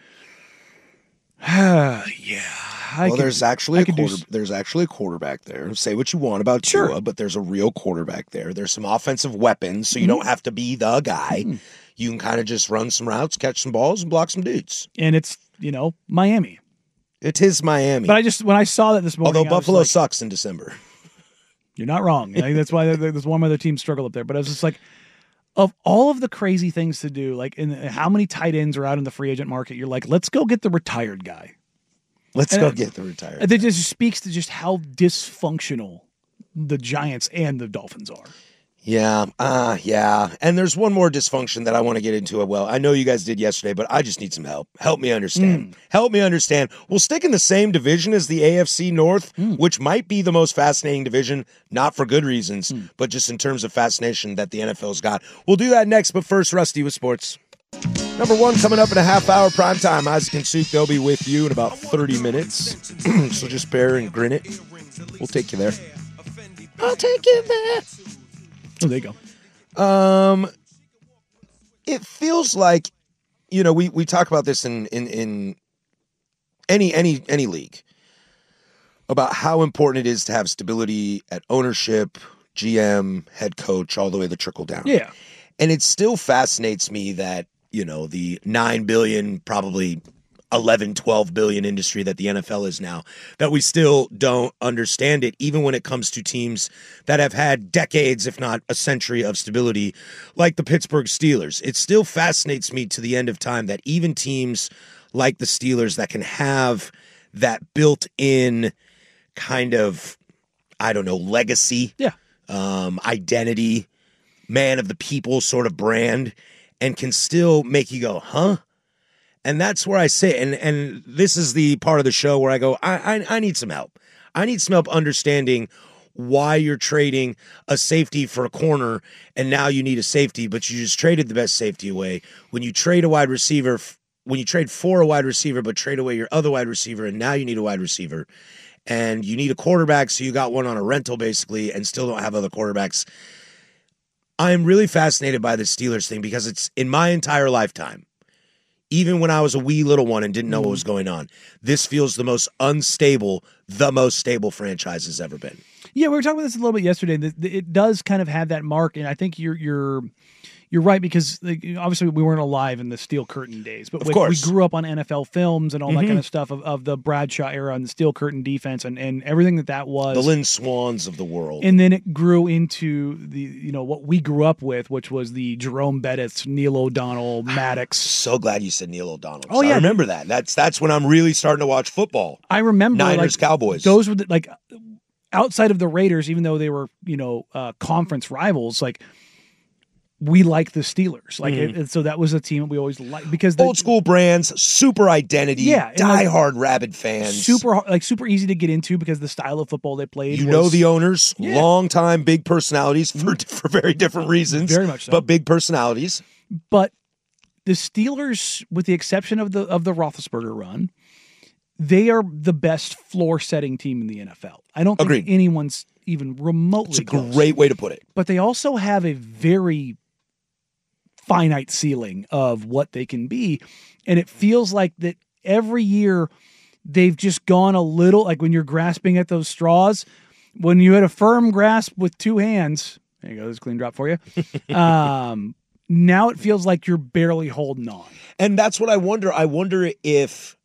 [SPEAKER 4] ah, yeah. I
[SPEAKER 2] Well,
[SPEAKER 4] could-
[SPEAKER 2] there's actually
[SPEAKER 4] I
[SPEAKER 2] a
[SPEAKER 4] could do
[SPEAKER 2] quarter,
[SPEAKER 4] s-
[SPEAKER 2] there's actually a quarterback there. Say what you want about
[SPEAKER 4] Sure.
[SPEAKER 2] Tua, but there's a real quarterback there. There's some offensive weapons, so you
[SPEAKER 4] Mm-hmm.
[SPEAKER 2] don't have to be the guy. You can kind of just run some routes, catch some balls, and block some dudes.
[SPEAKER 4] and it's you know Miami.
[SPEAKER 2] It is Miami.
[SPEAKER 4] But I just when I saw that this morning,
[SPEAKER 2] Although
[SPEAKER 4] I was
[SPEAKER 2] Buffalo
[SPEAKER 4] like,
[SPEAKER 2] sucks in December.
[SPEAKER 4] you're not wrong. I think that's why there- there's one other team struggle up there. But I was just like, of all of the crazy things to do, like in how many tight ends are out in the free agent market? You're like, let's go get the retired guy.
[SPEAKER 2] Let's
[SPEAKER 4] And
[SPEAKER 2] go
[SPEAKER 4] it-
[SPEAKER 2] get the retired.
[SPEAKER 4] That just speaks to just how dysfunctional the Giants and the Dolphins are.
[SPEAKER 2] Yeah, uh, yeah. And there's one more dysfunction that I want to get into. Well, I know you guys did yesterday, but I just need some help. Help me understand. Help me understand. We'll stick in the same division as the A F C North, which might be the most fascinating division, not for good reasons, but just in terms of fascination that the N F L's got. We'll do that next, but first, Rusty with sports. Number one coming up in a half hour prime time. Isaac and Suk, they'll be with you in about thirty minutes. So just bear and grin it. We'll take you there. I'll take you there.
[SPEAKER 4] Oh, there you go.
[SPEAKER 2] Um, it feels like, you know, we, we talk about this in, in, in any any any league about how important it is to have stability at ownership, G M, head coach, all the way to trickle down.
[SPEAKER 4] Yeah.
[SPEAKER 2] And it still fascinates me that, you know, the nine billion, probably eleven, twelve billion industry that the N F L is now, that we still don't understand it, even when it comes to teams that have had decades, if not a century of stability, like the Pittsburgh Steelers. It still fascinates me to the end of time that even teams like the Steelers that can have that built-in kind of, I don't know, legacy,
[SPEAKER 4] Yeah.
[SPEAKER 2] um, identity, man of the people sort of brand, and can still make you go, huh? And that's where I say, and and this is the part of the show where I go, I, I I need some help. I need some help understanding why you're trading a safety for a corner, and now you need a safety, but you just traded the best safety away. When you trade a wide receiver, when you trade for a wide receiver, but trade away your other wide receiver, and now you need a wide receiver, and you need a quarterback, so you got one on a rental basically, and still don't have other quarterbacks. I'm really fascinated by the Steelers thing because it's in my entire lifetime. Even when I was a wee little one and didn't know what was going on, this feels the most unstable, the most stable franchise has ever been.
[SPEAKER 4] Yeah, we were talking about this a little bit yesterday. That that it does kind of have that mark, and I think you're you're you're right because like, obviously we weren't alive in the Steel Curtain days, but
[SPEAKER 2] Of
[SPEAKER 4] we, we
[SPEAKER 2] course.
[SPEAKER 4] grew up on N F L films and all that kind of stuff of, of the Bradshaw era and the Steel Curtain defense and, and everything that that was.
[SPEAKER 2] The Lynn Swans of the world.
[SPEAKER 4] And then it grew into the you know what we grew up with, which was the Jerome Bettis, Neil O'Donnell, Maddox.
[SPEAKER 2] So glad you said Neil O'Donnell.
[SPEAKER 4] Oh, yeah.
[SPEAKER 2] I remember that. That's that's when I'm really starting to watch football.
[SPEAKER 4] I remember
[SPEAKER 2] Niners,
[SPEAKER 4] like,
[SPEAKER 2] Cowboys.
[SPEAKER 4] Those were the, like outside of the Raiders, even though they were you know uh, conference rivals, like we like the Steelers. Like,
[SPEAKER 2] Mhm.
[SPEAKER 4] it, and so that was a team that we always liked because the,
[SPEAKER 2] Old school brands, super identity,
[SPEAKER 4] Yeah, and like-
[SPEAKER 2] diehard Rabid fans.
[SPEAKER 4] super har- like super easy to get into because the style of football they played.
[SPEAKER 2] You
[SPEAKER 4] was,
[SPEAKER 2] know the owners,
[SPEAKER 4] Yeah.
[SPEAKER 2] long time, big personalities for for very different reasons.
[SPEAKER 4] Very much so.
[SPEAKER 2] but big personalities.
[SPEAKER 4] but the Steelers, with the exception of the of the Roethlisberger run, they are the best floor setting team in the N F L. I don't think
[SPEAKER 2] Agreed.
[SPEAKER 4] anyone's even remotely
[SPEAKER 2] It's a
[SPEAKER 4] close.
[SPEAKER 2] great way to put it.
[SPEAKER 4] But they also have a very finite ceiling of what they can be. And it feels like that every year they've just gone a little, like when you're grasping at those straws, when you had a firm grasp with two hands, there you go, there's a clean drop for you. Um, now it feels like you're barely holding on.
[SPEAKER 2] And that's what I wonder. I wonder if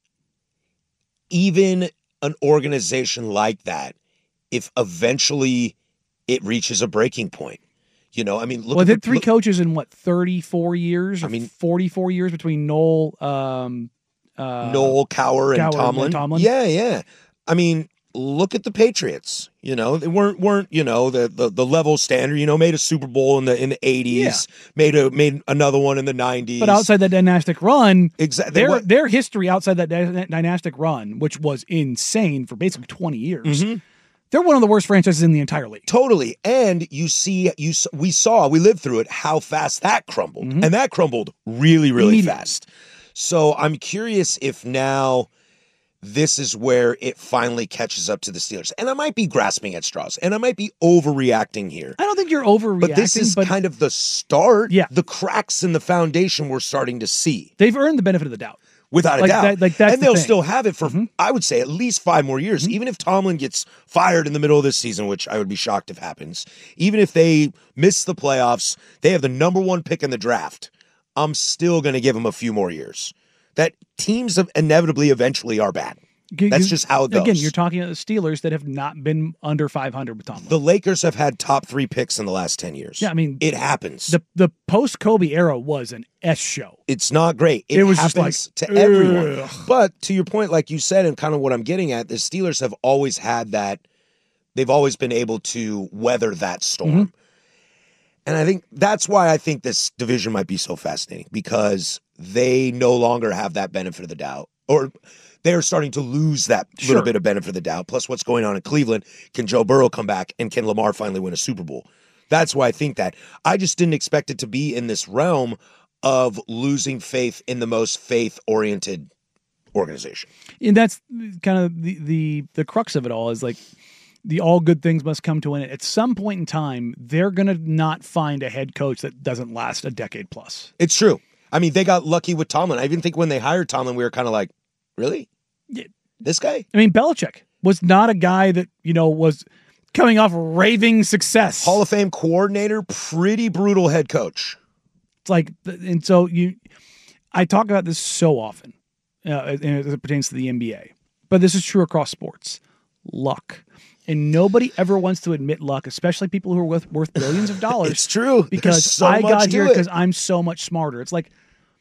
[SPEAKER 2] even an organization like that, if eventually it reaches a breaking point. You know, I mean, look
[SPEAKER 4] Well,
[SPEAKER 2] at
[SPEAKER 4] they
[SPEAKER 2] the,
[SPEAKER 4] had three
[SPEAKER 2] look-
[SPEAKER 4] coaches in what, thirty-four years? Or
[SPEAKER 2] I mean-
[SPEAKER 4] forty-four years between Noel, um, uh,
[SPEAKER 2] Noel, Cowher, and
[SPEAKER 4] Cowher and
[SPEAKER 2] Tomlin.
[SPEAKER 4] Tomlin.
[SPEAKER 2] Yeah, yeah. I mean, look at the Patriots. You know, they weren't weren't you know the the, the level standard. You know, made a Super Bowl in the in the eighties. Made a made another one in the nineties.
[SPEAKER 4] But outside that dynastic run,
[SPEAKER 2] exactly,
[SPEAKER 4] their their history outside that dy- dynastic run, which was insane for basically twenty years,
[SPEAKER 2] Mhm.
[SPEAKER 4] they're one of the worst franchises in the entire league.
[SPEAKER 2] Totally. And you see, you s- we saw, we lived through it, how fast that crumbled.
[SPEAKER 4] Mhm.
[SPEAKER 2] And that crumbled really, really
[SPEAKER 4] Immediately.
[SPEAKER 2] fast. So I'm curious if now this is where it finally catches up to the Steelers. And I might be grasping at straws, and I might be overreacting here.
[SPEAKER 4] I don't think you're overreacting,
[SPEAKER 2] But this is
[SPEAKER 4] but
[SPEAKER 2] kind of the start.
[SPEAKER 4] Yeah.
[SPEAKER 2] The cracks in the foundation we're starting to see.
[SPEAKER 4] they've earned the benefit of the doubt.
[SPEAKER 2] Without a
[SPEAKER 4] Like
[SPEAKER 2] doubt.
[SPEAKER 4] that- like that's
[SPEAKER 2] and
[SPEAKER 4] the
[SPEAKER 2] they'll
[SPEAKER 4] thing.
[SPEAKER 2] still have it for,
[SPEAKER 4] Mhm.
[SPEAKER 2] I would say, at least five more years.
[SPEAKER 4] Mm-hmm.
[SPEAKER 2] Even if Tomlin gets fired in the middle of this season, which I would be shocked if happens. Even if they miss the playoffs, they have the number one pick in the draft. I'm still going to give them a few more years. That teams inevitably eventually are bad.
[SPEAKER 4] G-
[SPEAKER 2] That's
[SPEAKER 4] g-
[SPEAKER 2] just how it goes.
[SPEAKER 4] Again, you're talking about the Steelers that have not been under five hundred with Tomlin.
[SPEAKER 2] The Lakers have had top three picks in the last ten years.
[SPEAKER 4] Yeah, I mean,
[SPEAKER 2] it happens.
[SPEAKER 4] the the post Kobe era was an S show.
[SPEAKER 2] It's not great. It,
[SPEAKER 4] It was just
[SPEAKER 2] happens
[SPEAKER 4] like,
[SPEAKER 2] to everyone.
[SPEAKER 4] ugh.
[SPEAKER 2] But to your point, like you said, and kind of what I'm getting at, the Steelers have always had that. They've always been able to weather that storm.
[SPEAKER 4] Mm-hmm.
[SPEAKER 2] And I think that's why I think this division might be so fascinating, because they no longer have that benefit of the doubt, or they're starting to lose that
[SPEAKER 4] Sure.
[SPEAKER 2] little bit of benefit of the doubt. Plus what's going on in Cleveland. Can Joe Burrow come back, and can Lamar finally win a Super Bowl? That's why I think that. I just didn't expect it to be in this realm of losing faith in the most faith-oriented organization.
[SPEAKER 4] And that's kind of the, the the crux of it all is like the all good things must come to an end. At some point in time, they're going to not find a head coach that doesn't last a decade plus.
[SPEAKER 2] It's true. I mean, they got lucky with Tomlin. I even think when they hired Tomlin, we were kind of like, really?
[SPEAKER 4] Yeah.
[SPEAKER 2] This guy?
[SPEAKER 4] I mean, Belichick was not a guy that, you know, was coming off raving success.
[SPEAKER 2] Hall of Fame coordinator, pretty brutal head coach.
[SPEAKER 4] It's like, and so you, I talk about this so often uh, as it pertains to the N B A, but this is true across sports. Luck. And nobody ever wants to admit luck, especially people who are worth, worth billions of dollars.
[SPEAKER 2] It's true.
[SPEAKER 4] Because
[SPEAKER 2] There's so
[SPEAKER 4] I
[SPEAKER 2] much
[SPEAKER 4] got
[SPEAKER 2] to
[SPEAKER 4] here
[SPEAKER 2] it.
[SPEAKER 4] because I'm so much smarter. It's like,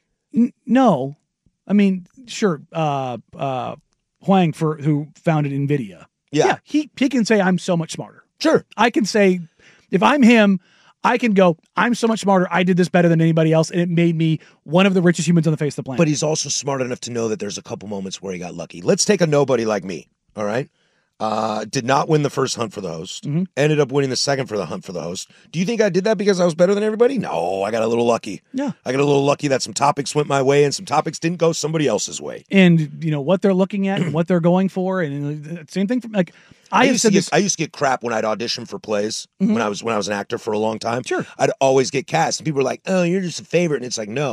[SPEAKER 4] n- no, I mean, sure, uh, uh, Huang for who founded NVIDIA.
[SPEAKER 2] Yeah.
[SPEAKER 4] he he can say I'm so much smarter.
[SPEAKER 2] Sure.
[SPEAKER 4] I can say, if I'm him, I can go, I'm so much smarter. I did this better than anybody else, and it made me one of the richest humans on the face of the planet.
[SPEAKER 2] But he's also smart enough to know that there's a couple moments where he got lucky. Let's take a nobody like me, all right? Uh, did not win the first hunt for the host.
[SPEAKER 4] Mhm.
[SPEAKER 2] Ended up winning the second for the hunt for the host. Do you think I did that because I was better than everybody? No, I got a little lucky.
[SPEAKER 4] Yeah.
[SPEAKER 2] I got a little lucky that some topics went my way and some topics didn't go somebody else's way.
[SPEAKER 4] and you know what they're looking at and what they're going for, and uh, same thing from like I,
[SPEAKER 2] I,
[SPEAKER 4] have
[SPEAKER 2] used to
[SPEAKER 4] said
[SPEAKER 2] get
[SPEAKER 4] this.
[SPEAKER 2] I used to get crap when I'd audition for plays
[SPEAKER 4] Mhm.
[SPEAKER 2] when I was when I was an actor for a long time.
[SPEAKER 4] Sure.
[SPEAKER 2] I'd always get cast and people were like, "Oh, you're just a favorite." And it's like, "No."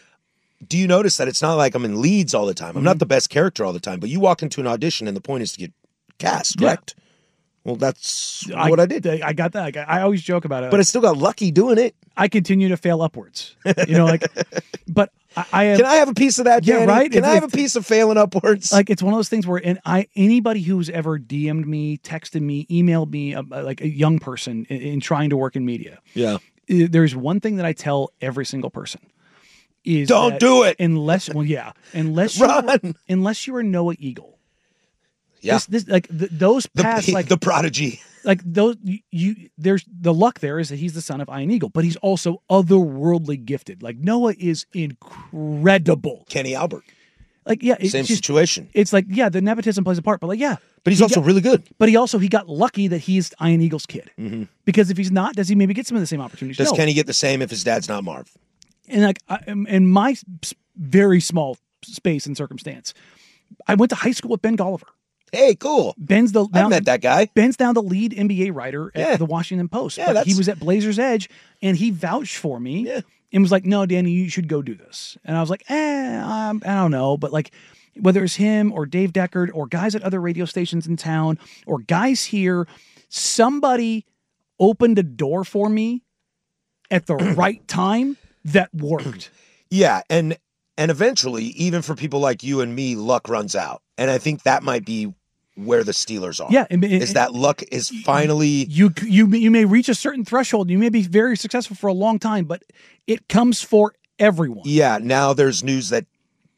[SPEAKER 2] Do you notice that it's not like I'm in leads all the time? I'm
[SPEAKER 4] Mm-hmm.
[SPEAKER 2] not the best character all the time, but you walk into an audition and the point is to get cast,
[SPEAKER 4] Yeah.
[SPEAKER 2] correct? Well, that's what I did.
[SPEAKER 4] I got that. I, I always joke about it,
[SPEAKER 2] But I still got lucky doing it.
[SPEAKER 4] I continue to fail upwards. You know, like, but I, I have
[SPEAKER 2] Can I have a piece of that,
[SPEAKER 4] Yeah,
[SPEAKER 2] Danny?
[SPEAKER 4] right?
[SPEAKER 2] Can
[SPEAKER 4] It's-
[SPEAKER 2] I have a
[SPEAKER 4] it's-
[SPEAKER 2] piece of failing upwards?
[SPEAKER 4] like it's one of those things where and I anybody who's ever D M'd me, texted me, emailed me, uh, like a young person in, in trying to work in media,
[SPEAKER 2] yeah.
[SPEAKER 4] i- there's one thing that I tell every single person is
[SPEAKER 2] Don't
[SPEAKER 4] that
[SPEAKER 2] do it.
[SPEAKER 4] unless well yeah unless you
[SPEAKER 2] Run.
[SPEAKER 4] unless you are Noah Eagle.
[SPEAKER 2] Yeah.
[SPEAKER 4] This, this like th- those
[SPEAKER 2] The,
[SPEAKER 4] past like
[SPEAKER 2] the prodigy.
[SPEAKER 4] like those you, you there's the luck there is that he's the son of Iron Eagle, but he's also otherworldly gifted. Like Noah is incredible.
[SPEAKER 2] Kenny Albert.
[SPEAKER 4] Like yeah, it's
[SPEAKER 2] Same
[SPEAKER 4] just-
[SPEAKER 2] situation.
[SPEAKER 4] It's like yeah, the nepotism plays a part, but like yeah,
[SPEAKER 2] But he's
[SPEAKER 4] he
[SPEAKER 2] also
[SPEAKER 4] got-
[SPEAKER 2] really good.
[SPEAKER 4] But he also he got lucky that he's Iron Eagle's kid.
[SPEAKER 2] Mm-hmm.
[SPEAKER 4] Because if he's not, does he maybe get some of the same opportunities?
[SPEAKER 2] Does
[SPEAKER 4] No.
[SPEAKER 2] Kenny get the same if his dad's not Marv?
[SPEAKER 4] And like I, in my s- very small space and circumstance, I went to high school with Ben Golliver.
[SPEAKER 2] Hey, cool.
[SPEAKER 4] Ben's the
[SPEAKER 2] I met that guy.
[SPEAKER 4] Ben's now the lead N B A writer at
[SPEAKER 2] Yeah.
[SPEAKER 4] the Washington Post.
[SPEAKER 2] Yeah,
[SPEAKER 4] but he
[SPEAKER 2] that's-
[SPEAKER 4] was at Blazers Edge, and he vouched for me
[SPEAKER 2] Yeah.
[SPEAKER 4] and was like, "No, Danny, you should go do this." And I was like, "Eh, um, I don't know," but like. Whether it's him or Dave Deckard or guys at other radio stations in town or guys here, somebody opened a door for me at the right time that worked.
[SPEAKER 2] Yeah, and and eventually, even for people like you and me, luck runs out. And I think that might be where the Steelers are.
[SPEAKER 4] Yeah, and- and-
[SPEAKER 2] is that luck is finally
[SPEAKER 4] You you you may reach a certain threshold. You may be very successful for a long time, but it comes for everyone.
[SPEAKER 2] Yeah, now there's news that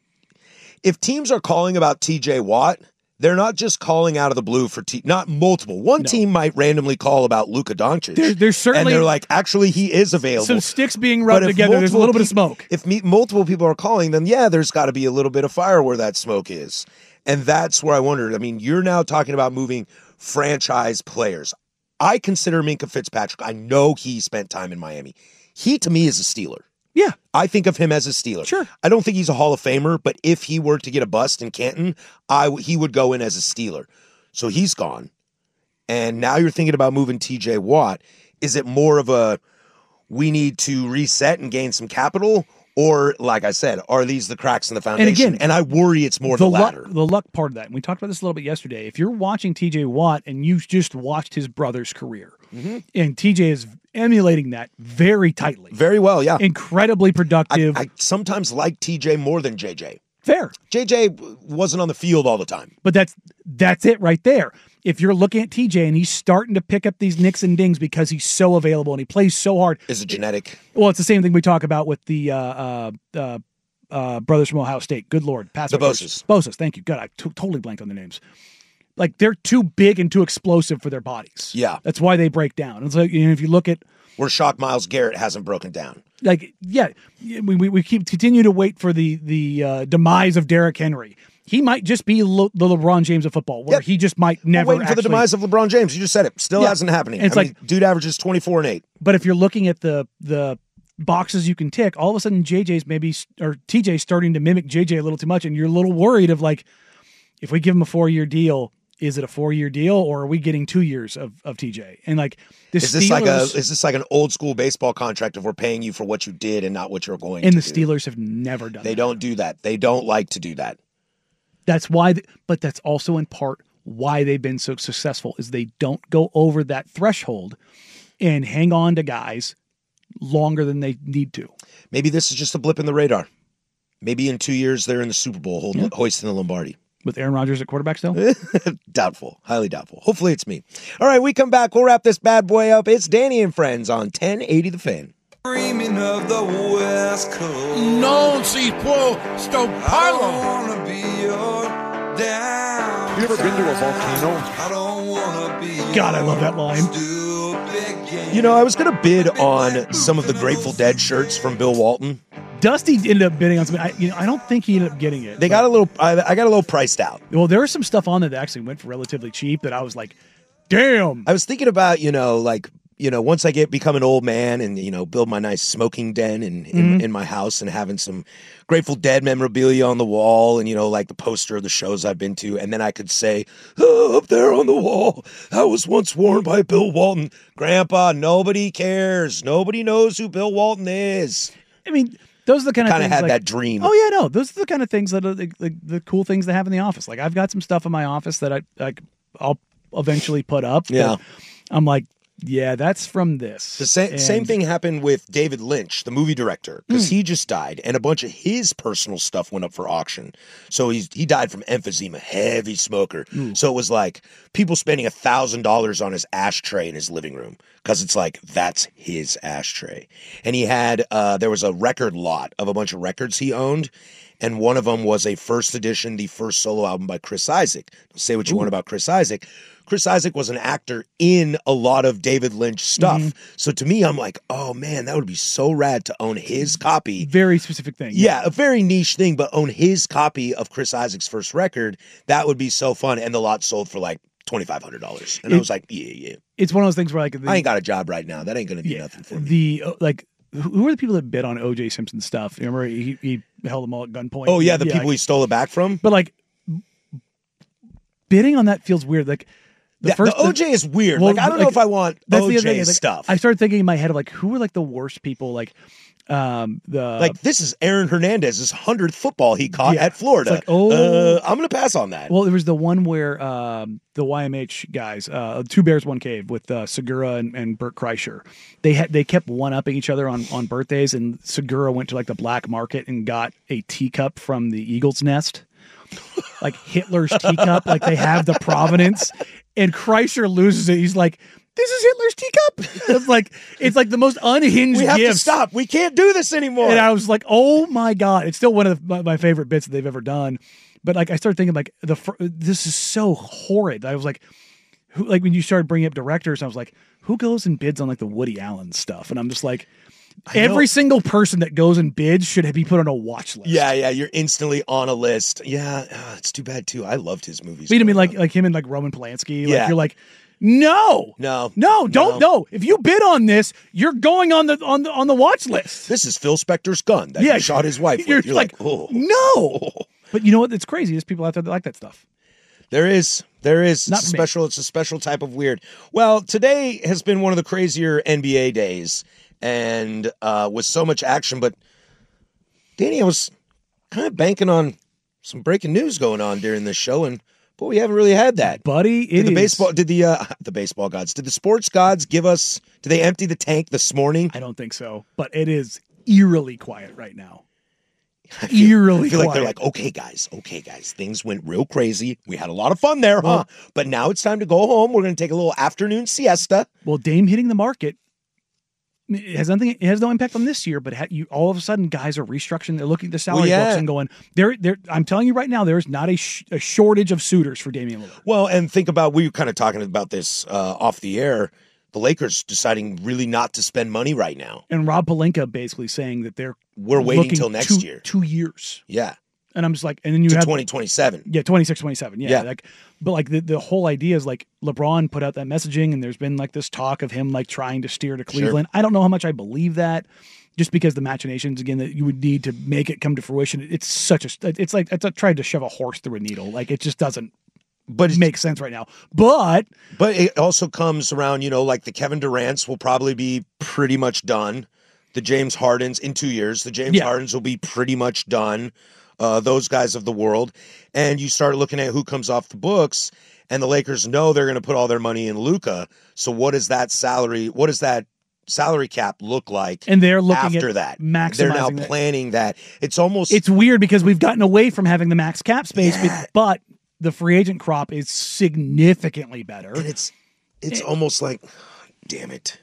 [SPEAKER 2] if teams are calling about T J Watt, they're not just calling out of the blue for T. Not multiple. One
[SPEAKER 4] No.
[SPEAKER 2] team might randomly call about Luka Doncic.
[SPEAKER 4] There- there's certainly-
[SPEAKER 2] and they're like, actually, he is available.
[SPEAKER 4] Some sticks being
[SPEAKER 2] But
[SPEAKER 4] rubbed
[SPEAKER 2] if
[SPEAKER 4] together. There's a
[SPEAKER 2] multiple
[SPEAKER 4] little bit of
[SPEAKER 2] peop-
[SPEAKER 4] smoke.
[SPEAKER 2] If me, multiple people are calling, then yeah, there's got to be a little bit of fire where that smoke is. And that's where I wondered. I mean, you're now talking about moving franchise players. I consider Minkah Fitzpatrick. I know he spent time in Miami. He, to me, is a Steeler.
[SPEAKER 4] Yeah,
[SPEAKER 2] I think of him as a Steeler.
[SPEAKER 4] Sure.
[SPEAKER 2] I don't think he's a Hall of Famer, but if he were to get a bust in Canton, I w- he would go in as a Steeler. So he's gone. And now you're thinking about moving T J Watt. Is it more of a we need to reset and gain some capital? Or, like I said, are these the cracks in the foundation?
[SPEAKER 4] again,
[SPEAKER 2] I worry it's more the,
[SPEAKER 4] the luck,
[SPEAKER 2] latter.
[SPEAKER 4] the luck part of that. And we talked about this a little bit yesterday. If you're watching T J Watt and you just watched his brother's career,
[SPEAKER 2] Mm-hmm.
[SPEAKER 4] and T J is emulating that very tightly,
[SPEAKER 2] Very well, yeah.
[SPEAKER 4] incredibly
[SPEAKER 2] I,
[SPEAKER 4] productive,
[SPEAKER 2] I sometimes like T J more than J J.
[SPEAKER 4] fair.
[SPEAKER 2] J J wasn't on the field all the time.
[SPEAKER 4] But that's that's it right there. If you're looking at T J and he's starting to pick up these nicks and dings because he's so available and he plays so hard.
[SPEAKER 2] Is it genetic?
[SPEAKER 4] Well, it's the same thing we talk about with the uh, uh, uh, uh, brothers from Ohio State. Good Lord. Pass
[SPEAKER 2] The
[SPEAKER 4] rushers.
[SPEAKER 2] Boses.
[SPEAKER 4] Boses, thank you. Good. I t- totally blanked on their names. Like, they're too big and too explosive for their bodies.
[SPEAKER 2] Yeah.
[SPEAKER 4] That's why they break down. It's like, you know, if you look at,
[SPEAKER 2] We're shocked Myles Garrett hasn't broken down.
[SPEAKER 4] like, yeah, we, we, we keep continue to wait for the the uh, demise of Derrick Henry. He might just be Le- the LeBron James of football, where
[SPEAKER 2] Yep.
[SPEAKER 4] he just might
[SPEAKER 2] We're
[SPEAKER 4] never
[SPEAKER 2] waiting for the
[SPEAKER 4] actually-
[SPEAKER 2] demise of LeBron James. You just said it. Still
[SPEAKER 4] Yeah.
[SPEAKER 2] hasn't happening.
[SPEAKER 4] It's
[SPEAKER 2] I mean,
[SPEAKER 4] like-
[SPEAKER 2] dude averages twenty-four and eight.
[SPEAKER 4] But if you're looking at the the boxes you can tick, all of a sudden J J's maybe or T J's starting to mimic J J a little too much, and you're a little worried of like, if we give him a four year deal, is it a four year deal or are we getting two years of, of T J? And like the
[SPEAKER 2] Is this like a
[SPEAKER 4] Steelers
[SPEAKER 2] is this like an old school baseball contract of we're paying you for what you did and not what you're going
[SPEAKER 4] and
[SPEAKER 2] to
[SPEAKER 4] the
[SPEAKER 2] do?
[SPEAKER 4] Steelers have never done
[SPEAKER 2] They
[SPEAKER 4] that.
[SPEAKER 2] don't do that. They don't like to do that.
[SPEAKER 4] That's why, th- but that's also in part why they've been so successful is they don't go over that threshold and hang on to guys longer than they need to.
[SPEAKER 2] Maybe this is just a blip in the radar. Maybe in two years they're in the Super Bowl holding, hoisting the Lombardi.
[SPEAKER 4] With Aaron Rodgers at quarterback still?
[SPEAKER 2] Doubtful. Highly doubtful. Hopefully it's me. All right, we come back. We'll wrap this bad boy up. It's Danny and Friends on ten eighty The Fan.
[SPEAKER 6] Dreaming of the West Coast.
[SPEAKER 3] Non si può stopparlo.
[SPEAKER 6] I don't wanna be your down.
[SPEAKER 3] You ever been to a volcano?
[SPEAKER 6] I don't wanna be
[SPEAKER 4] God, I love that line.
[SPEAKER 6] stupid game.
[SPEAKER 2] You know, I was going to bid on some of the Grateful Dead shirts from Bill Walton.
[SPEAKER 4] Dusty ended up bidding on something. I, you know, I don't think he ended up getting it.
[SPEAKER 2] They
[SPEAKER 4] but-
[SPEAKER 2] got a little, I, I got a little priced out.
[SPEAKER 4] well, there was some stuff on there that actually went for relatively cheap that I was like, damn.
[SPEAKER 2] I was thinking about, you know, like, you know, once I get become an old man and, you know, build my nice smoking den in, in,
[SPEAKER 4] Mm-hmm.
[SPEAKER 2] in my house and having some Grateful Dead memorabilia on the wall and, you know, like the poster of the shows I've been to. And then I could say, oh, up there on the wall, that was once worn by Bill Walton. Grandpa, nobody cares. Nobody knows who Bill Walton is.
[SPEAKER 4] I mean, those are the kind of
[SPEAKER 2] Kind of
[SPEAKER 4] things
[SPEAKER 2] had
[SPEAKER 4] like,
[SPEAKER 2] that dream.
[SPEAKER 4] oh yeah, no, those are the kind of things that are the, the, the cool things they have in the office. Like I've got some stuff in my office that I, I I'll eventually put up. that
[SPEAKER 2] Yeah.
[SPEAKER 4] I'm like, yeah, that's from this.
[SPEAKER 2] The same,
[SPEAKER 4] And-
[SPEAKER 2] same thing happened with David Lynch, the movie director, because he just died, and a bunch of his personal stuff went up for auction. So he's he died from emphysema, heavy smoker. So it was like people spending a thousand dollars on his ashtray in his living room because it's like that's his ashtray. And he had uh, there was a record lot of a bunch of records he owned. and one of them was a first edition, the first solo album by Chris Isaak. Say what you
[SPEAKER 4] Ooh.
[SPEAKER 2] want about Chris Isaak. Chris Isaak was an actor in a lot of David Lynch stuff.
[SPEAKER 4] Mm-hmm.
[SPEAKER 2] So to me, I'm like, oh man, that would be so rad to own his copy.
[SPEAKER 4] Very specific thing.
[SPEAKER 2] Yeah, a very niche thing, but own his copy of Chris Isaak's first record. That would be so fun. And the lot sold for like twenty-five hundred dollars. And
[SPEAKER 4] It-
[SPEAKER 2] I was like, yeah, yeah.
[SPEAKER 4] It's one of those things where like the,
[SPEAKER 2] I ain't got a job right now. That ain't going to do
[SPEAKER 4] yeah,
[SPEAKER 2] nothing for me.
[SPEAKER 4] the uh, like who were the people that bid on O J Simpson stuff? You remember he, he held them all at gunpoint.
[SPEAKER 2] Oh, yeah, the people
[SPEAKER 4] like-
[SPEAKER 2] he stole it back from?
[SPEAKER 4] But like bidding on that feels weird. Like the
[SPEAKER 2] The,
[SPEAKER 4] first
[SPEAKER 2] the O J is weird.
[SPEAKER 4] well,
[SPEAKER 2] like, I don't know
[SPEAKER 4] like,
[SPEAKER 2] if I want
[SPEAKER 4] that's the
[SPEAKER 2] O
[SPEAKER 4] other thing,
[SPEAKER 2] J
[SPEAKER 4] is, like,
[SPEAKER 2] stuff.
[SPEAKER 4] I started thinking in my head of like who were like the worst people like um the
[SPEAKER 2] like, this is Aaron Hernandez's hundredth football he caught
[SPEAKER 4] Yeah.
[SPEAKER 2] at Florida.
[SPEAKER 4] It's like, oh.
[SPEAKER 2] uh, I'm going to pass on that.
[SPEAKER 4] well, there was the one where um, the Y M H guys, uh, Two Bears One Cave with uh, Segura and, and Burt Kreischer, they had they kept one upping each other on, on birthdays, and Segura went to like the black market and got a teacup from the Eagle's Nest, like Hitler's teacup, like they have the provenance, and Kreischer loses it. He's like, "This is Hitler's teacup." It's like it's like the most unhinged
[SPEAKER 2] we have
[SPEAKER 4] gifts.
[SPEAKER 2] to stop. We can't do this anymore.
[SPEAKER 4] And I was like, "Oh my god!" It's still one of the, my, my favorite bits that they've ever done. But like, I started thinking, like, the fir- this is so horrid. I was like, who? Like when you started bringing up directors, I was like, who goes and bids on like the Woody Allen stuff? And I'm just like, every
[SPEAKER 2] know.
[SPEAKER 4] single person that goes and bids should be put on a watch list.
[SPEAKER 2] yeah, yeah, you're instantly on a list. Yeah, uh, it's too bad, too. I loved his movies.
[SPEAKER 4] But you know what I mean,
[SPEAKER 2] growing
[SPEAKER 4] like
[SPEAKER 2] up.
[SPEAKER 4] like him and like Roman Polanski. Like
[SPEAKER 2] Yeah.
[SPEAKER 4] you're like, no,
[SPEAKER 2] No.
[SPEAKER 4] no, don't
[SPEAKER 2] No.
[SPEAKER 4] no. If you bid on this, you're going on the on the on the watch list.
[SPEAKER 2] This is Phil Spector's gun that
[SPEAKER 4] Yeah.
[SPEAKER 2] he shot his wife with.
[SPEAKER 4] You're
[SPEAKER 2] You're like,
[SPEAKER 4] like,
[SPEAKER 2] oh.
[SPEAKER 4] No. But you know what? It's crazy. There's people out there that like that stuff.
[SPEAKER 2] There is. There is.
[SPEAKER 4] Not
[SPEAKER 2] It's a
[SPEAKER 4] for me.
[SPEAKER 2] special. It's a special type of weird. Well, today has been one of the crazier N B A days, and uh, with so much action. But Danny, I was kind of banking on some breaking news going on during this show, and boy, we haven't really had that.
[SPEAKER 4] Buddy, it
[SPEAKER 2] Did the
[SPEAKER 4] is-
[SPEAKER 2] baseball? Did the uh, the baseball gods? Did the sports gods give us? Did they empty the tank this morning?
[SPEAKER 4] I don't think so, but it is eerily quiet right now.
[SPEAKER 2] I feel,
[SPEAKER 4] Eerily
[SPEAKER 2] I feel like
[SPEAKER 4] quiet.
[SPEAKER 2] they're like, okay, guys, okay, guys, things went real crazy. We had a lot of fun there, huh?
[SPEAKER 4] Well-
[SPEAKER 2] But now it's time to go home. We're going to take a little afternoon siesta.
[SPEAKER 4] Well, Dame hitting the market it has nothing. It has no impact on this year, but ha- you all of a sudden guys are restructuring. They're looking at the salary
[SPEAKER 2] Well, yeah.
[SPEAKER 4] books and going, "There, there." I'm telling you right now, there is not a, sh- a shortage of suitors for Damian Lillard.
[SPEAKER 2] Well, and think about, we were kind of talking about this uh, off the air. The Lakers deciding really not to spend money right now.
[SPEAKER 4] And Rob Pelinka basically saying that they're
[SPEAKER 2] We're waiting
[SPEAKER 4] looking
[SPEAKER 2] till next
[SPEAKER 4] two,
[SPEAKER 2] year.
[SPEAKER 4] two years.
[SPEAKER 2] Yeah,
[SPEAKER 4] And I'm just like, and then you
[SPEAKER 2] to
[SPEAKER 4] have
[SPEAKER 2] twenty twenty-seven.
[SPEAKER 4] Yeah, twenty-six, twenty-seven. Yeah,
[SPEAKER 2] Yeah.
[SPEAKER 4] Like, but like the, the whole idea is like LeBron put out that messaging, and there's been like this talk of him like trying to steer to Cleveland. I don't know how much I believe that, just because the machinations again that you would need to make it come to fruition. It's such a, it's like it's a, tried to shove a horse through a needle. Like it just doesn't
[SPEAKER 2] But it's-
[SPEAKER 4] make sense right now. But
[SPEAKER 2] But it also comes around, you know, like the Kevin Durant's will probably be pretty much done. The James Hardens in two years, the James
[SPEAKER 4] Yeah.
[SPEAKER 2] Hardens will be pretty much done. Uh, those guys of the world. And you start looking at who comes off the books, and the Lakers know they're going to put all their money in Luka. So what does that salary, what does that salary cap look like?
[SPEAKER 4] and they're looking
[SPEAKER 2] after
[SPEAKER 4] at
[SPEAKER 2] that?
[SPEAKER 4] maximizing.
[SPEAKER 2] They're now
[SPEAKER 4] that.
[SPEAKER 2] planning that. It's almost
[SPEAKER 4] It's weird because we've gotten away from having the max cap space,
[SPEAKER 2] Yeah.
[SPEAKER 4] but, but the free agent crop is significantly better.
[SPEAKER 2] and it's it's almost like, damn it.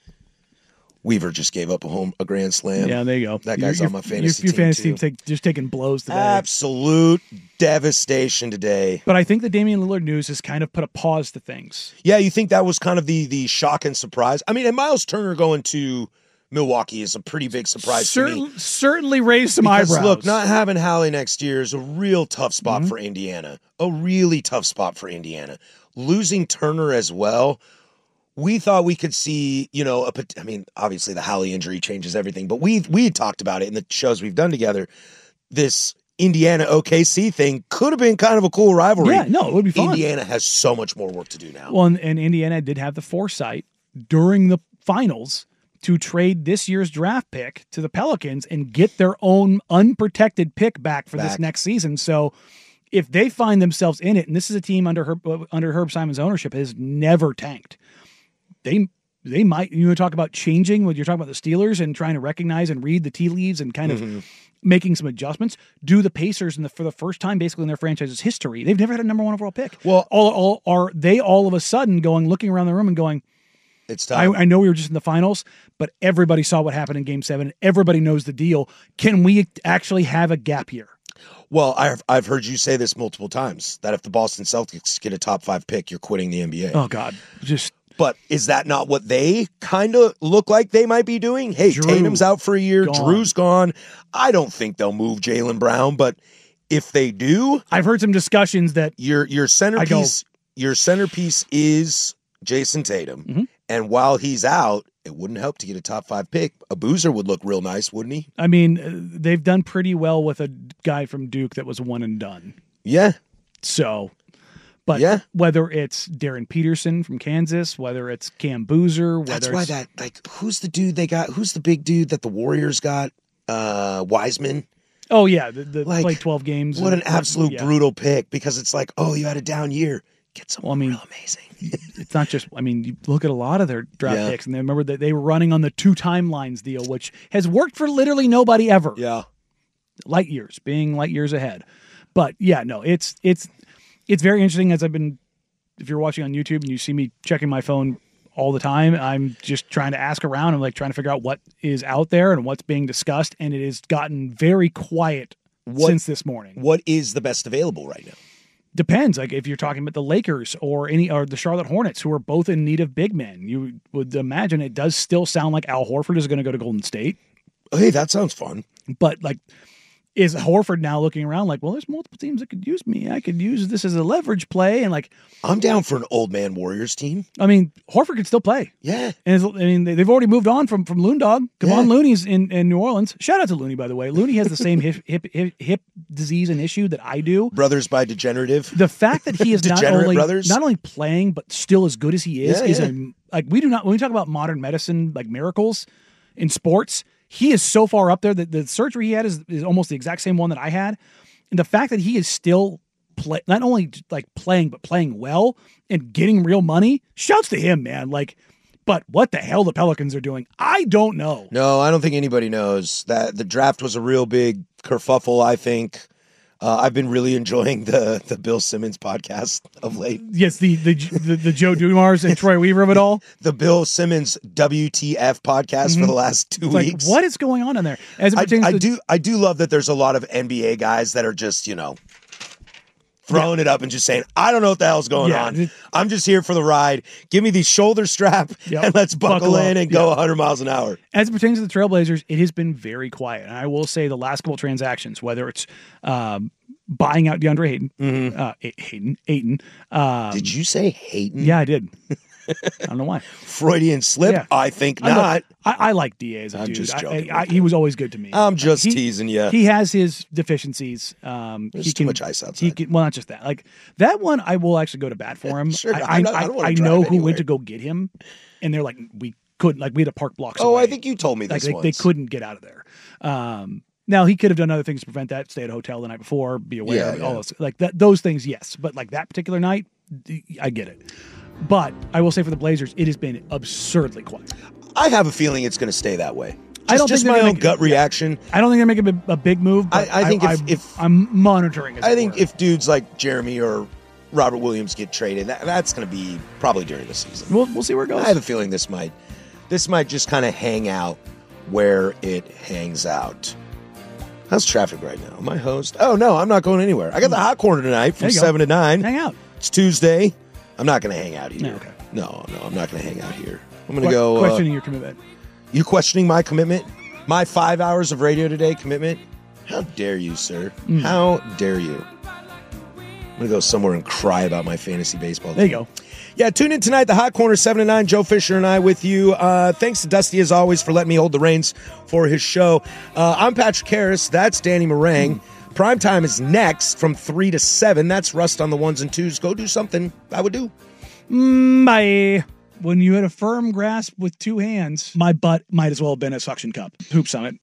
[SPEAKER 2] Weaver just gave up a home a grand slam.
[SPEAKER 4] Yeah, there you go.
[SPEAKER 2] That
[SPEAKER 4] Your-
[SPEAKER 2] guy's
[SPEAKER 4] your-
[SPEAKER 2] on my fantasy
[SPEAKER 4] your, your
[SPEAKER 2] team,
[SPEAKER 4] fantasy
[SPEAKER 2] too.
[SPEAKER 4] team's take, just taking blows today.
[SPEAKER 2] Absolute devastation today.
[SPEAKER 4] But I think the Damian Lillard news has kind of put a pause to things.
[SPEAKER 2] Yeah, you think that was kind of the the shock and surprise? I mean, and Miles Turner going to Milwaukee is a pretty big surprise to me.
[SPEAKER 4] Certain, certainly raised some
[SPEAKER 2] Because
[SPEAKER 4] eyebrows.
[SPEAKER 2] look, not having Hallie next year is a real tough spot
[SPEAKER 4] Mm-hmm.
[SPEAKER 2] for Indiana. A really tough spot for Indiana. Losing Turner as well. We thought we could see, you know, a pot- I mean, obviously the Hallie injury changes everything, but we we had talked about it in the shows we've done together. This Indiana O K C thing could have been kind of a cool rivalry.
[SPEAKER 4] Yeah, no, it would be fun.
[SPEAKER 2] Indiana has so much more work to do now.
[SPEAKER 4] Well, and, and Indiana did have the foresight during the finals to trade this year's draft pick to the Pelicans and get their own unprotected pick back for this
[SPEAKER 2] Back.
[SPEAKER 4] next season. So if they find themselves in it, and this is a team under Herb, under Herb Simon's ownership has never tanked, they they might, you know, talk about changing when you're talking about the Steelers and trying to recognize and read the tea leaves and kind
[SPEAKER 2] Mm-hmm.
[SPEAKER 4] of making some adjustments. Do the Pacers in the, for the first time basically in their franchise's history, they've never had a number one overall pick.
[SPEAKER 2] Well-
[SPEAKER 4] all, all are they all of a sudden going, looking around the room and going,
[SPEAKER 2] It's
[SPEAKER 4] I,
[SPEAKER 2] tough.
[SPEAKER 4] I know we were just in the finals, but everybody saw what happened in game seven. Everybody knows the deal. Can we actually have a gap year?
[SPEAKER 2] Well, I've I've heard you say this multiple times that if the Boston Celtics get a top five pick, you're quitting the N B A.
[SPEAKER 4] Oh God, just
[SPEAKER 2] But is that not what they kind of look like they might be doing? Hey,
[SPEAKER 4] Drew,
[SPEAKER 2] Tatum's out for a year.
[SPEAKER 4] gone.
[SPEAKER 2] Drew's gone. I don't think they'll move Jaylen Brown, but if they do,
[SPEAKER 4] I've heard some discussions that
[SPEAKER 2] your your centerpiece your centerpiece is Jason Tatum.
[SPEAKER 4] Mm-hmm.
[SPEAKER 2] And while he's out, it wouldn't help to get a top five pick. A Boozer would look real nice, wouldn't he?
[SPEAKER 4] I mean, uh, they've done pretty well with a guy from Duke that was one and done.
[SPEAKER 2] Yeah.
[SPEAKER 4] So, but
[SPEAKER 2] Yeah.
[SPEAKER 4] whether it's Darren Peterson from Kansas, whether it's Cam Boozer, whether
[SPEAKER 2] That's why
[SPEAKER 4] it's,
[SPEAKER 2] that like who's the dude they got? Who's the big dude that the Warriors got? Uh Wiseman.
[SPEAKER 4] oh yeah, the, the
[SPEAKER 2] Like,
[SPEAKER 4] played twelve games.
[SPEAKER 2] What an
[SPEAKER 4] and-
[SPEAKER 2] absolute
[SPEAKER 4] yeah.
[SPEAKER 2] brutal pick because it's like, oh, you had a down year. Get someone
[SPEAKER 4] Well, I mean,
[SPEAKER 2] real amazing.
[SPEAKER 4] It's not just. I mean, you look at a lot of their draft
[SPEAKER 2] Yeah.
[SPEAKER 4] picks, and they remember that they were running on the two timelines deal, which has worked for literally nobody ever.
[SPEAKER 2] Yeah.
[SPEAKER 4] Light years, being light years ahead. But yeah, no, it's it's it's very interesting. As I've been, if you're watching on YouTube and you see me checking my phone all the time, I'm just trying to ask around. I'm like trying to figure out what is out there and what's being discussed, and it has gotten very quiet
[SPEAKER 2] What-
[SPEAKER 4] since this morning.
[SPEAKER 2] What is the best available right now?
[SPEAKER 4] Depends. Like if you're talking about the Lakers or any or the Charlotte Hornets, who are both in need of big men, you would imagine it does still sound like Al Horford is going to go to Golden State.
[SPEAKER 2] Oh, hey, that sounds fun.
[SPEAKER 4] But like, is Horford now looking around like, well, there's multiple teams that could use me. I could use this as a leverage play, and like,
[SPEAKER 2] I'm down for an old man Warriors team.
[SPEAKER 4] I mean, Horford could still play.
[SPEAKER 2] Yeah.
[SPEAKER 4] And it's, I mean, they- they've already moved on from from Loondog. Kevon
[SPEAKER 2] Yeah.
[SPEAKER 4] Looney's in, in New Orleans. Shout out to Looney, by the way. Looney has the same hip, hip hip hip disease and issue that I do.
[SPEAKER 2] Brothers by degenerative.
[SPEAKER 4] The fact that he is not
[SPEAKER 2] Degenerate
[SPEAKER 4] only
[SPEAKER 2] brothers?
[SPEAKER 4] not only playing but still as good as he is
[SPEAKER 2] Yeah,
[SPEAKER 4] is
[SPEAKER 2] yeah.
[SPEAKER 4] a like we do not when we talk about modern medicine like miracles in sports, he is so far up there that the surgery he had is, is almost the exact same one that I had, and the fact that he is still play not only like playing but playing well and getting real money, shouts to him, man. Like, but what the hell the Pelicans are doing, I don't know.
[SPEAKER 2] No, I don't think anybody knows that the draft was a real big kerfuffle. I think uh, I've been really enjoying the the Bill Simmons podcast of late.
[SPEAKER 4] Yes, the the the, the Joe Dumars and Troy Weaver of it all.
[SPEAKER 2] The Bill Simmons W T F podcast for the last two
[SPEAKER 4] It's like,
[SPEAKER 2] weeks.
[SPEAKER 4] what is going on in there? As it
[SPEAKER 2] I,
[SPEAKER 4] pertains
[SPEAKER 2] I
[SPEAKER 4] to
[SPEAKER 2] do I do love that there's a lot of N B A guys that are just, you know, throwing it up and just saying, I don't know what the hell's going
[SPEAKER 4] Yeah.
[SPEAKER 2] on. I'm just here for the ride. Give me the shoulder strap
[SPEAKER 4] Yep.
[SPEAKER 2] and let's buckle,
[SPEAKER 4] Buckle
[SPEAKER 2] in
[SPEAKER 4] up.
[SPEAKER 2] and go
[SPEAKER 4] Yeah.
[SPEAKER 2] one hundred miles an hour.
[SPEAKER 4] As it pertains to the Trailblazers, it has been very quiet. And I will say the last couple transactions, whether it's um, buying out DeAndre Hayden, uh, A- Hayden, Ayton. Um,
[SPEAKER 2] Did you say Hayden?
[SPEAKER 4] Yeah, I did. I don't know why.
[SPEAKER 2] Freudian slip?
[SPEAKER 4] Yeah.
[SPEAKER 2] I think
[SPEAKER 4] I, look,
[SPEAKER 2] not.
[SPEAKER 4] I, I like D A as a
[SPEAKER 2] I'm
[SPEAKER 4] dude.
[SPEAKER 2] just
[SPEAKER 4] I-
[SPEAKER 2] joking
[SPEAKER 4] I, I,
[SPEAKER 2] with
[SPEAKER 4] he was always good to me.
[SPEAKER 2] I'm just
[SPEAKER 4] He-
[SPEAKER 2] teasing you.
[SPEAKER 4] He has his deficiencies. Um,
[SPEAKER 2] There's
[SPEAKER 4] he
[SPEAKER 2] too
[SPEAKER 4] can,
[SPEAKER 2] much ice
[SPEAKER 4] He
[SPEAKER 2] outside.
[SPEAKER 4] can, well, not just that. Like that one, I will actually go to bat for him.
[SPEAKER 2] Sure,
[SPEAKER 4] I,
[SPEAKER 2] I'm not- I
[SPEAKER 4] I,
[SPEAKER 2] don't wanna
[SPEAKER 4] I
[SPEAKER 2] drive
[SPEAKER 4] know who
[SPEAKER 2] anywhere.
[SPEAKER 4] went to go get him, and they're like, we couldn't. Like we had to park blocks.
[SPEAKER 2] Oh,
[SPEAKER 4] away.
[SPEAKER 2] I think you told me
[SPEAKER 4] like
[SPEAKER 2] this
[SPEAKER 4] they,
[SPEAKER 2] once.
[SPEAKER 4] they couldn't get out of there. Um, now he could have done other things to prevent that. Stay at a hotel the night before. Be aware.
[SPEAKER 2] Yeah,
[SPEAKER 4] of it, all
[SPEAKER 2] yeah.
[SPEAKER 4] those like that. Those things, yes. But like that particular night, I get it. But I will say for the Blazers, it has been absurdly quiet.
[SPEAKER 2] I have a feeling it's going to stay that way. Just,
[SPEAKER 4] I don't
[SPEAKER 2] just
[SPEAKER 4] think
[SPEAKER 2] my
[SPEAKER 4] they're
[SPEAKER 2] own
[SPEAKER 4] gonna-
[SPEAKER 2] gut reaction.
[SPEAKER 4] I don't think they're making a, a big move. But
[SPEAKER 2] I- I think if-
[SPEAKER 4] I,
[SPEAKER 2] if-
[SPEAKER 4] I'm monitoring. As
[SPEAKER 2] I
[SPEAKER 4] it
[SPEAKER 2] think
[SPEAKER 4] were.
[SPEAKER 2] if dudes like Jeremy or Robert Williams get traded, that, that's going to be probably during the season.
[SPEAKER 4] we'll we'll see where it goes.
[SPEAKER 2] I have a feeling this might this might just kind of hang out where it hangs out. How's traffic right now? My host. Oh no, I'm not going anywhere. I got the hot corner tonight from
[SPEAKER 4] There you go.
[SPEAKER 2] seven to nine.
[SPEAKER 4] Hang out.
[SPEAKER 2] It's Tuesday. I'm not going to hang out here.
[SPEAKER 4] No, okay.
[SPEAKER 2] No, no, I'm not going to hang out here. I'm going to
[SPEAKER 4] Que-
[SPEAKER 2] go. uh,
[SPEAKER 4] questioning your commitment.
[SPEAKER 2] You questioning my commitment? My five hours of radio today commitment? How dare you, sir?
[SPEAKER 4] Mm.
[SPEAKER 2] How dare you? I'm going to go somewhere and cry about my fantasy baseball team.
[SPEAKER 4] There you go.
[SPEAKER 2] Yeah, tune in tonight, the Hot Corner, seven to nine. Joe Fisher and I with you. Uh, thanks to Dusty, as always, for letting me hold the reins for his show. Uh, I'm Patrick Harris. That's Danny Meringue. Prime time is next from three to seven. That's Rust on the ones and twos. Go do something I would do.
[SPEAKER 4] Bye. When you had a firm grasp with two hands, my butt might as well have been a suction cup. Hoop Summit.